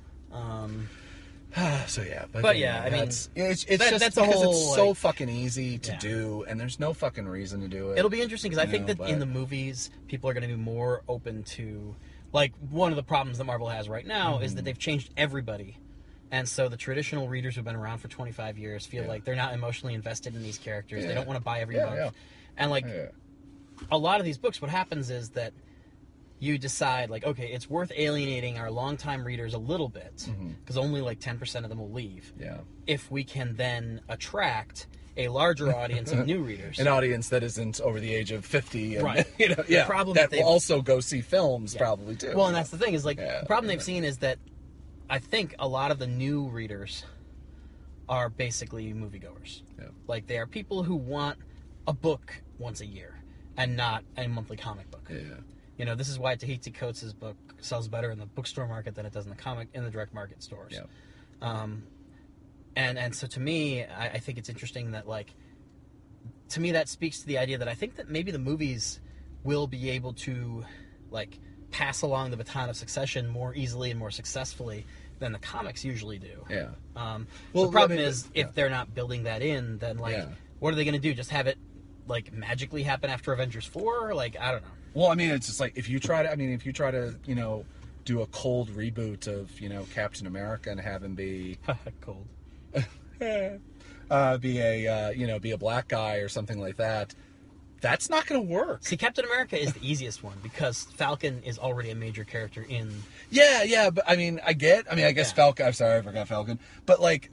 So but I mean, it's just because it's so fucking easy to do, and there's no fucking reason to do it. It'll be interesting because I think that in the movies, people are going to be more open to. Like, one of the problems that Marvel has right now is that they've changed everybody. And so the traditional readers who've been around for 25 years feel like they're not emotionally invested in these characters. They don't want to buy every book. And, like, a lot of these books, what happens is that you decide, like, okay, it's worth alienating our longtime readers a little bit, because only, like, 10% of them will leave. If we can then attract a larger audience of new readers. An audience that isn't over the age of 50. And, right. You know, the problem that will also go see films probably too. Well, and that's the thing is, like, the problem they've seen is that I think a lot of the new readers are basically moviegoers. Like, they are people who want a book once a year and not a monthly comic book. You know, this is why Ta-Nehisi Coates' book sells better in the bookstore market than it does in the direct market stores. And so to me, I think it's interesting that, like, to me that speaks to the idea that I think that maybe the movies will be able to, like, pass along the baton of succession more easily and more successfully than the comics usually do. Well, the problem is, if they're not building that in, then, like, what are they going to do? Just have it, like, magically happen after Avengers 4? Like, I don't know. Well, I mean, it's just like, if you try to, you know, do a cold reboot of, you know, Captain America and have him be... cold. Be a black guy or something like that. That's not going to work. See, Captain America is the easiest one because Falcon is already a major character in. But I mean, I guess Falcon. I'm sorry, I forgot Falcon. But, like,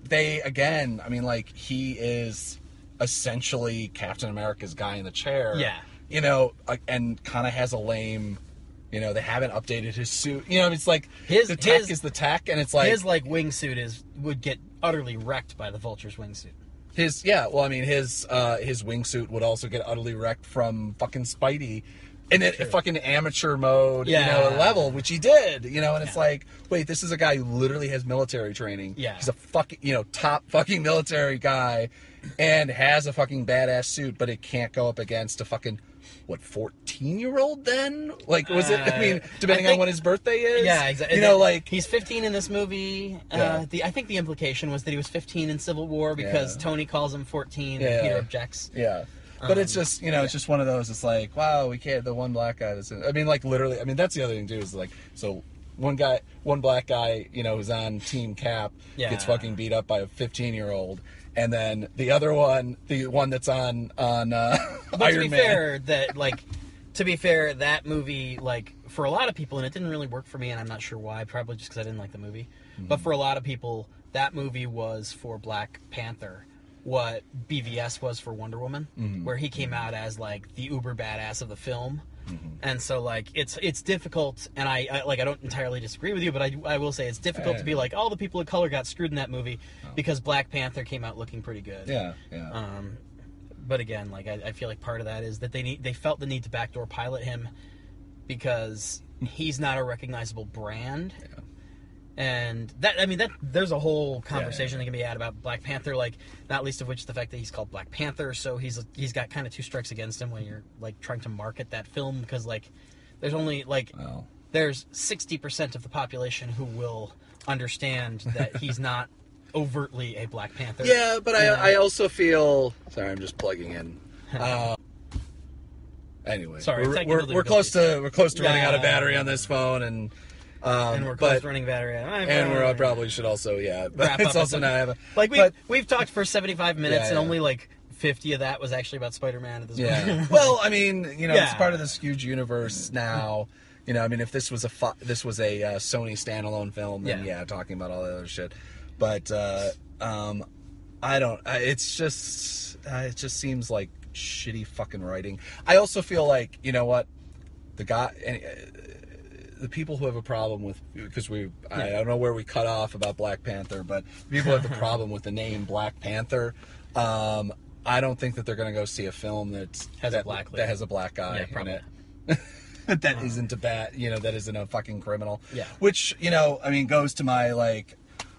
he is essentially Captain America's guy in the chair. You know, and kind of has a lame. You know, they haven't updated his suit. You know, it's like the tech is the tech, and it's like his, like, wingsuit would get utterly wrecked by the Vulture's wingsuit. His wingsuit would also get utterly wrecked from fucking Spidey in a fucking amateur mode, level, which he did, you know, and it's like, wait, this is a guy who literally has military training. He's a fucking, top fucking military guy and has a fucking badass suit, but it can't go up against a fucking 14-year-old then? Like, was it? I mean, depending on when his birthday is. Yeah, exactly. You know, like, he's 15 in this movie. I think the implication was that he was 15 in Civil War because Tony calls him 14 and Peter objects. But it's just, it's just one of those. It's like, wow, we can't. The one black guy that's. I mean, like, literally. I mean, that's the other thing too. Is like, so one black guy, who's on Team Cap, gets fucking beat up by a 15-year-old. And then the other one, the one that's on Iron Man. To be fair, that movie, like, for a lot of people, and it didn't really work for me, and I'm not sure why, probably just because I didn't like the movie. But for a lot of people, that movie was for Black Panther what BVS was for Wonder Woman, where he came out as, like, the uber badass of the film. And so, like, it's difficult, and I don't entirely disagree with you, but I will say it's difficult to be like, all the people of color got screwed in that movie because Black Panther came out looking pretty good. But again, like, I feel like part of that is that they felt the need to backdoor pilot him because he's not a recognizable brand. And there's a whole conversation that can be had about Black Panther, like, not least of which the fact that he's called Black Panther, so he's got kind of two strikes against him when you're, like, trying to market that film, because, like, there's only, like, there's 60% of the population who will understand that he's not overtly a Black Panther. Yeah, but I also feel... Sorry, I'm just plugging in. Anyway, sorry, we're close to running out of battery on this phone, and we're close to running battery out. And we probably should also, but it's also not... We've talked for 75 minutes, and only, like, 50 of that was actually about Spider-Man at this point. Well, I mean, it's part of this huge universe now, You know, I mean, if this was a Sony standalone film, then talking about all the other shit. But I don't. It just seems like shitty fucking writing. I also feel like, you know what, the people who have a problem with, because I don't know where we cut off about Black Panther, but people who have the problem with the name Black Panther, I don't think that they're going to go see a film that has a black guy in it. That isn't a bad, you know, that isn't a fucking criminal. Yeah. Which, you know, I mean, goes to my, like,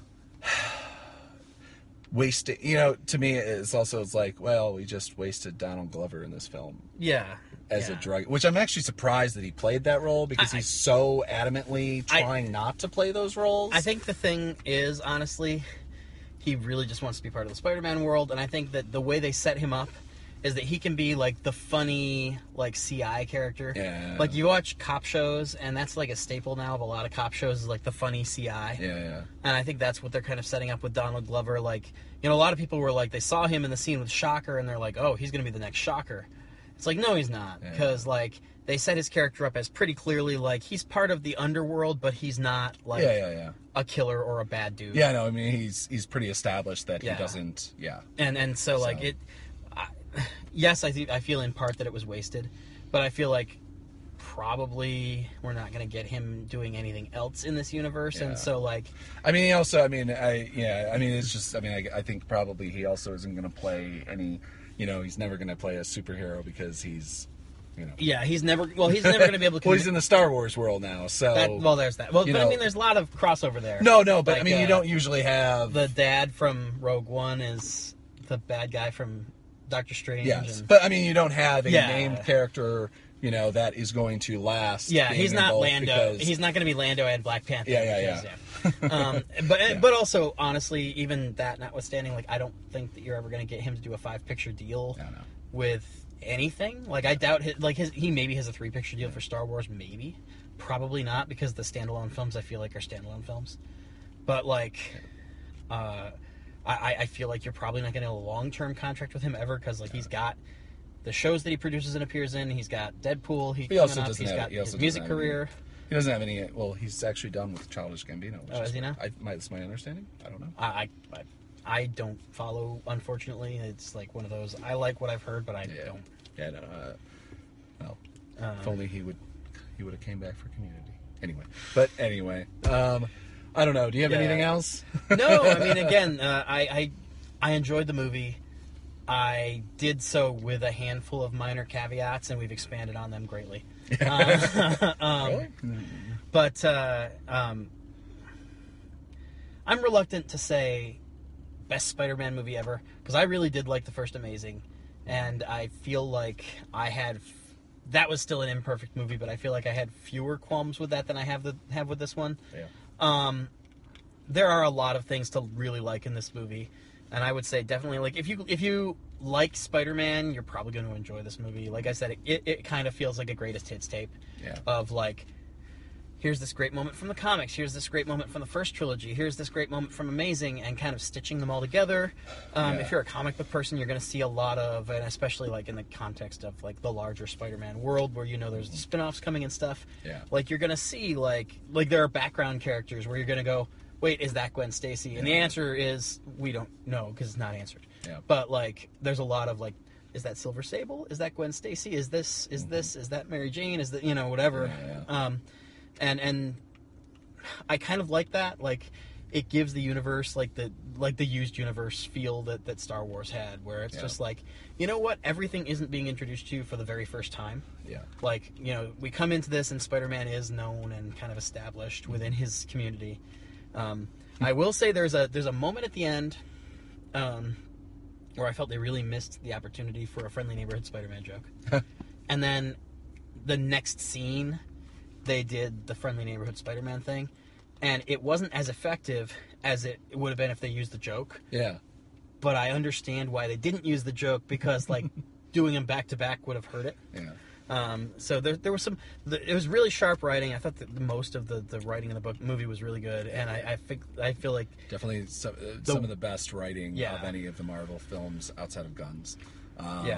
wasted, you know, to me, it's like, well, we just wasted Donald Glover in this film. Yeah. As a drug, which I'm actually surprised that he played that role, because he's so adamantly trying not to play those roles. I think the thing is, honestly, he really just wants to be part of the Spider-Man world, and I think that the way they set him up is that he can be, like, the funny, like, CI character. Yeah. Like, you watch cop shows, and that's, like, a staple now of a lot of cop shows, is, like, the funny CI. Yeah. And I think that's what they're kind of setting up with Donald Glover. Like, you know, a lot of people were like, they saw him in the scene with Shocker, and they're like, oh, he's going to be the next Shocker. It's like, no, he's not. Because, like, they set his character up as pretty clearly, like, he's part of the underworld, but he's not, like, a killer or a bad dude. Yeah, no, I mean, he's pretty established that he doesn't, And so, like, yes, I feel in part that it was wasted, but I feel like probably we're not going to get him doing anything else in this universe, and so, like... I mean, it's just, I mean, I think probably he also isn't going to play any... You know, he's never going to play a superhero because he's, you know... Yeah, he's never going to be able to... Well, he's in the Star Wars world now, so... there's that. Well, but I mean, there's a lot of crossover there. No, but like, I mean, you don't usually have... The dad from Rogue One is the bad guy from Doctor Strange. Yes, but I mean, you don't have a named character, you know, that is going to last. Yeah, he's not Lando. He's not going to be Lando and Black Panther. Yeah. But also, honestly, even that notwithstanding, like, I don't think that you're ever going to get him to do a 5-picture deal with anything. Like, I doubt he maybe has a 3-picture deal for Star Wars, maybe. Probably not, because the standalone films I feel like are standalone films. But, like, I feel like you're probably not going to get a long-term contract with him ever, because, like, he's got the shows that he produces and appears in. He's got Deadpool. He's got his music career. He doesn't have any... Well, he's actually done with Childish Gambino. Is he now? That's my understanding. I don't know. I don't follow, unfortunately. It's like one of those... I like what I've heard, but I don't. Yeah, no. Well, if only he would have came back for Community. Anyway. I don't know. Do you have anything else? No, I mean, again, I enjoyed the movie. I did so with a handful of minor caveats, and we've expanded on them greatly. Really? But I'm reluctant to say best Spider-Man movie ever, because I really did like the first Amazing, and I feel like that was still an imperfect movie, but I feel like I had fewer qualms with that than I have with this one. Yeah. There are a lot of things to really like in this movie. And I would say definitely, like, if you like Spider-Man, you're probably going to enjoy this movie. Like I said, it kind of feels like a greatest hits tape of, like, here's this great moment from the comics, here's this great moment from the first trilogy, here's this great moment from Amazing, and kind of stitching them all together. If you're a comic book person, you're going to see a lot of, and especially, like, in the context of, like, the larger Spider-Man world, where, you know, there's the spin-offs coming and stuff. Yeah. Like, you're going to see, like there are background characters where you're going to go, wait, is that Gwen Stacy? And the answer is, we don't know, because it's not answered. Yeah. But, like, there's a lot of, like, is that Silver Sable? Is that Gwen Stacy? Is that Mary Jane? Is that, you know, whatever. Yeah. And I kind of like that. Like, it gives the universe, like the used universe feel that Star Wars had, where it's just like, you know what? Everything isn't being introduced to you for the very first time. Yeah. Like, you know, we come into this and Spider-Man is known and kind of established within his community. I will say there's a moment at the end where I felt they really missed the opportunity for a friendly neighborhood Spider-Man joke. And then the next scene, they did the friendly neighborhood Spider-Man thing, and it wasn't as effective as it would have been if they used the joke. Yeah. But I understand why they didn't use the joke, because, like, doing them back to back would have hurt it. Yeah. So there was it was really sharp writing. I thought that most of the writing in the movie was really good, and I feel like definitely some of the best writing of any of the Marvel films outside of Guns.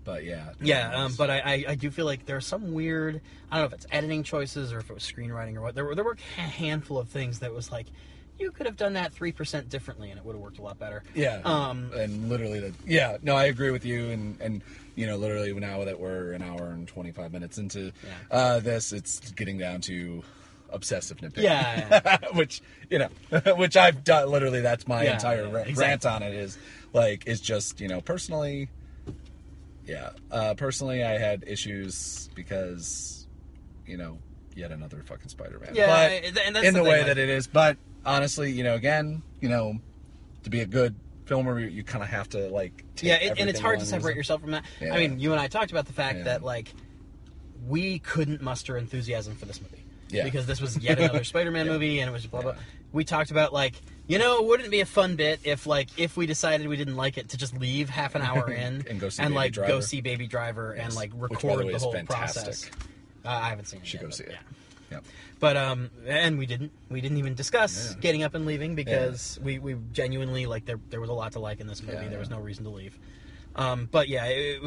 But yeah. But I do feel like there's some weird, I don't know if it's editing choices or if it was screenwriting or what. There were a handful of things that was like, you could have done that 3% differently and it would have worked a lot better. Yeah. And literally, I agree with you. And literally now that we're an hour and 25 minutes into this, it's getting down to obsessive nitpicking. Yeah. which I've done. Literally, that's my entire rant on it is just, personally. Yeah. Personally, I had issues because, yet another fucking Spider-Man. Yeah, but and that's in the way thing, that it is. But honestly, again, to be a good filmer, you kind of have to, take and it's hard to separate yourself from that. Yeah. I mean, you and I talked about the fact that, we couldn't muster enthusiasm for this movie. Yeah. Because this was yet another Spider-Man movie, and it was blah, blah. We talked about, wouldn't it be a fun bit if we decided we didn't like it to just leave half an hour in and go see Baby Driver. And, record which, by the way, the is whole fantastic. process. I haven't seen it Should yet, go see it. Yeah. But, and we didn't even discuss getting up and leaving because we genuinely, there was a lot to like in this movie. There was no reason to leave. But yeah,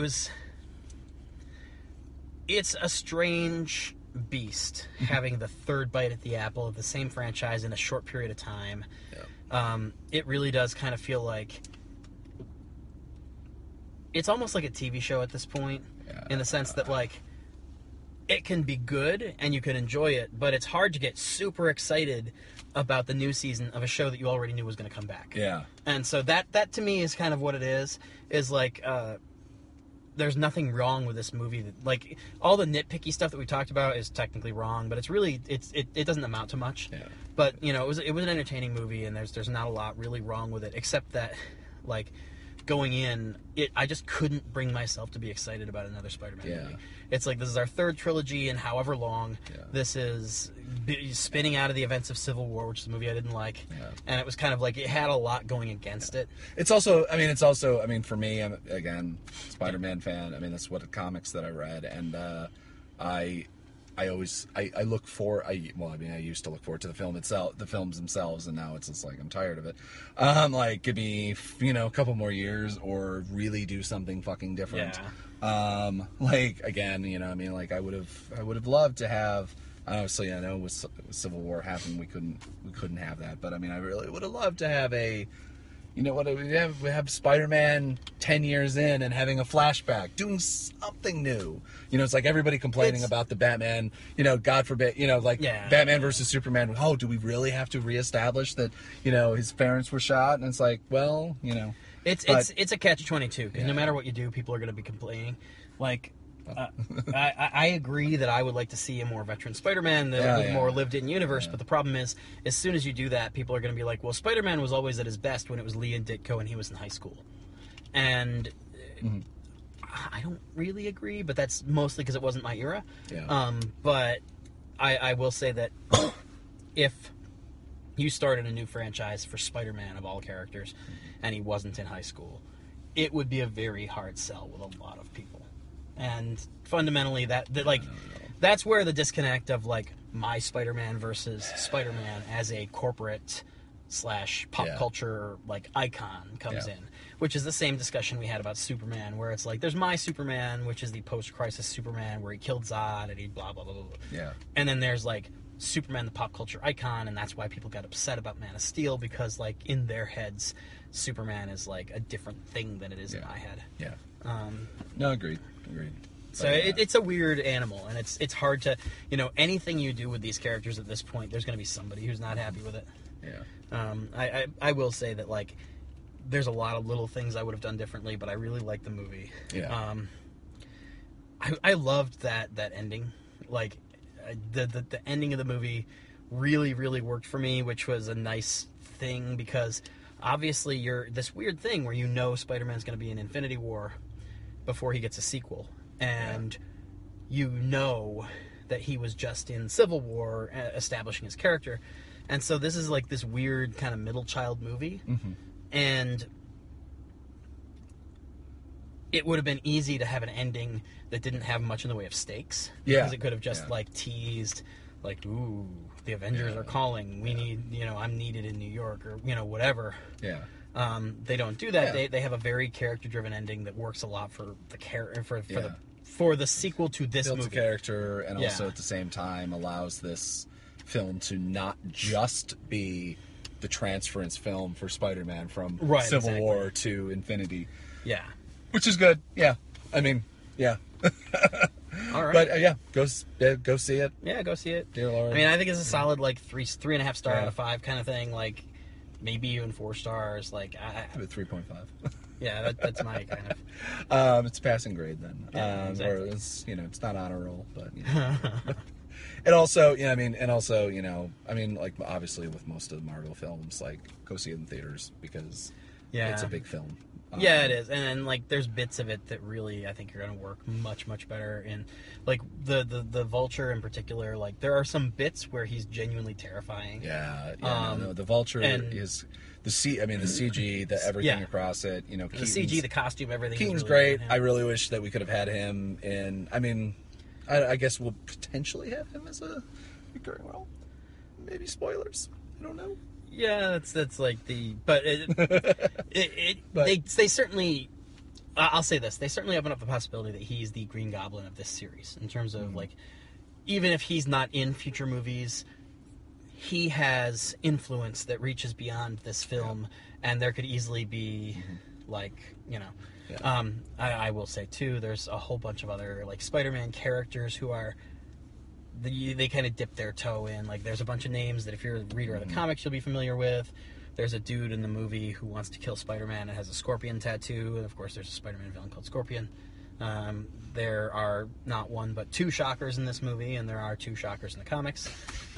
it's a strange beast having the third bite at the apple of the same franchise in a short period of time. It really does kind of feel like it's almost like a TV show at this point, in the sense that it can be good and you can enjoy it, but it's hard to get super excited about the new season of a show that you already knew was going to come back. Yeah. And so that to me is kind of what it is there's nothing wrong with this movie. All the nitpicky stuff that we talked about is technically wrong, but it's really it doesn't amount to much. Yeah. But it was an entertaining movie, and there's not a lot really wrong with it, except that going in, I just couldn't bring myself to be excited about another Spider-Man movie. It's this is our third trilogy in however long. This is spinning out of the events of Civil War, which is a movie I didn't like, and it was kind of it had a lot going against it. It's also, for me, I'm again Spider-Man fan. I mean, that's what the comics that I read, and I look for. I used to look forward to the films themselves, and now it's just I'm tired of it. Give me a couple more years, or really do something fucking different. Again, I would have loved to have. Obviously, I know with Civil War happened, we couldn't have that, but I really would have loved to have a. We have Spider-Man 10 years in and having a flashback, doing something new. It's like everybody complaining about the Batman, God forbid, Batman versus Superman. Oh, do we really have to reestablish that, his parents were shot? And it's It's a catch-22, because no matter what you do, people are going to be complaining. I agree that I would like to see a more veteran Spider-Man, with more lived-in universe, but the problem is, as soon as you do that, people are going to be like, well, Spider-Man was always at his best when it was Lee and Ditko and he was in high school. And I don't really agree, but that's mostly because it wasn't my era. But I will say that if you started a new franchise for Spider-Man of all characters and he wasn't in high school, it would be a very hard sell with a lot of people. And fundamentally, that's where the disconnect of my Spider-Man versus Spider-Man as a corporate / pop culture icon comes in, which is the same discussion we had about Superman, where it's there's my Superman, which is the post-crisis Superman where he killed Zod and he blah blah blah blah. Yeah. And then there's Superman, the pop culture icon, and that's why people got upset about Man of Steel, because in their heads, Superman is a different thing than it is in my head. Yeah. No, agreed. So it's a weird animal, and it's hard to, anything you do with these characters at this point, there's going to be somebody who's not happy with it. Yeah. I will say that there's a lot of little things I would have done differently, but I really liked the movie. Yeah. I loved that ending. The ending of the movie really, really worked for me, which was a nice thing, because obviously you're this weird thing where Spider-Man's going to be in Infinity War before he gets a sequel, and that he was just in Civil War establishing his character, and so this is this weird kind of middle child movie, and it would have been easy to have an ending that didn't have much in the way of stakes, because it could have just teased ooh, the Avengers are calling, we need, I'm needed in New York, or whatever. They don't do that. They have a very character-driven ending that works a lot for the for the sequel to this movie. Builds a character, and also at the same time allows this film to not just be the transference film for Spider-Man from Civil War to Infinity. Yeah. Which is good. Yeah. I mean, yeah. All right. But go see it. Yeah, go see it. Dear Lord. I mean, I think it's a solid like 3.5 star out of 5 kind of thing. Like maybe even 4 stars. Like I give it 3.5. Yeah, that's my kind of. It's passing grade then. Yeah, exactly. Or it's not honor roll, but. And also, like obviously with most of the Marvel films, like go see it in theaters because it's a big film. Yeah, it is, and like there's bits of it that really I think are going to work much better in, like the Vulture in particular. Like there are some bits where he's genuinely terrifying. The Vulture is the CG, everything across it. The CG, the costume, everything. Keaton's really great. I really wish that we could have had him in. I mean, I guess we'll potentially have him as a recurring role. Maybe spoilers. I don't know. Yeah, that's like but they certainly. I'll say this: they certainly open up the possibility that he's the Green Goblin of this series in terms of like, even if he's not in future movies, he has influence that reaches beyond this film, and there could easily be, like I will say too, there's a whole bunch of other like Spider-Man characters who are. They kind of dip their toe in. Like, there's a bunch of names that if you're a reader of the comics, you'll be familiar with. There's a dude in the movie who wants to kill Spider-Man and has a scorpion tattoo. And, of course, there's a Spider-Man villain called Scorpion. There are not one but 2 Shockers in this movie, and there are 2 Shockers in the comics.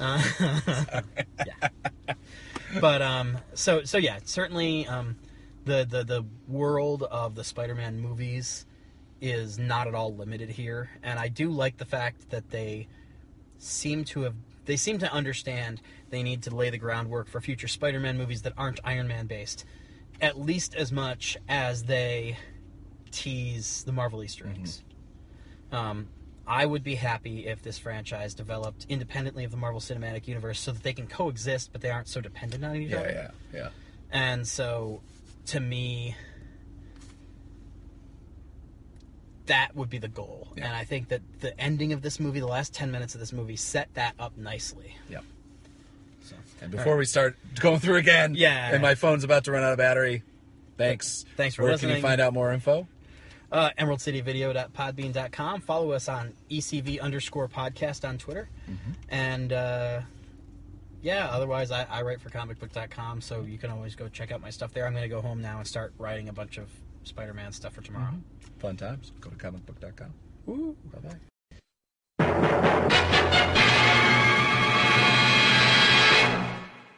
But, certainly the world of the Spider-Man movies is not at all limited here. And I do like the fact that they seem to understand they need to lay the groundwork for future Spider-Man movies that aren't Iron Man based, at least as much as they tease the Marvel Easter eggs. I would be happy if this franchise developed independently of the Marvel Cinematic Universe so that they can coexist, but they aren't so dependent on each other. Yeah. And so, to me, that would be the goal. Yeah. And I think that the ending of this movie, the last 10 minutes of this movie, set that up nicely. Yep. So, and before we start going through again, and my phone's about to run out of battery, thanks for listening. Where can you find out more info? EmeraldCityVideo.podbean.com. Follow us on ECV_podcast on Twitter. And, otherwise I write for comicbook.com, so you can always go check out my stuff there. I'm going to go home now and start writing a bunch of Spider-Man stuff for tomorrow. Fun times. Go to comicbook.com. Woo. Bye-bye.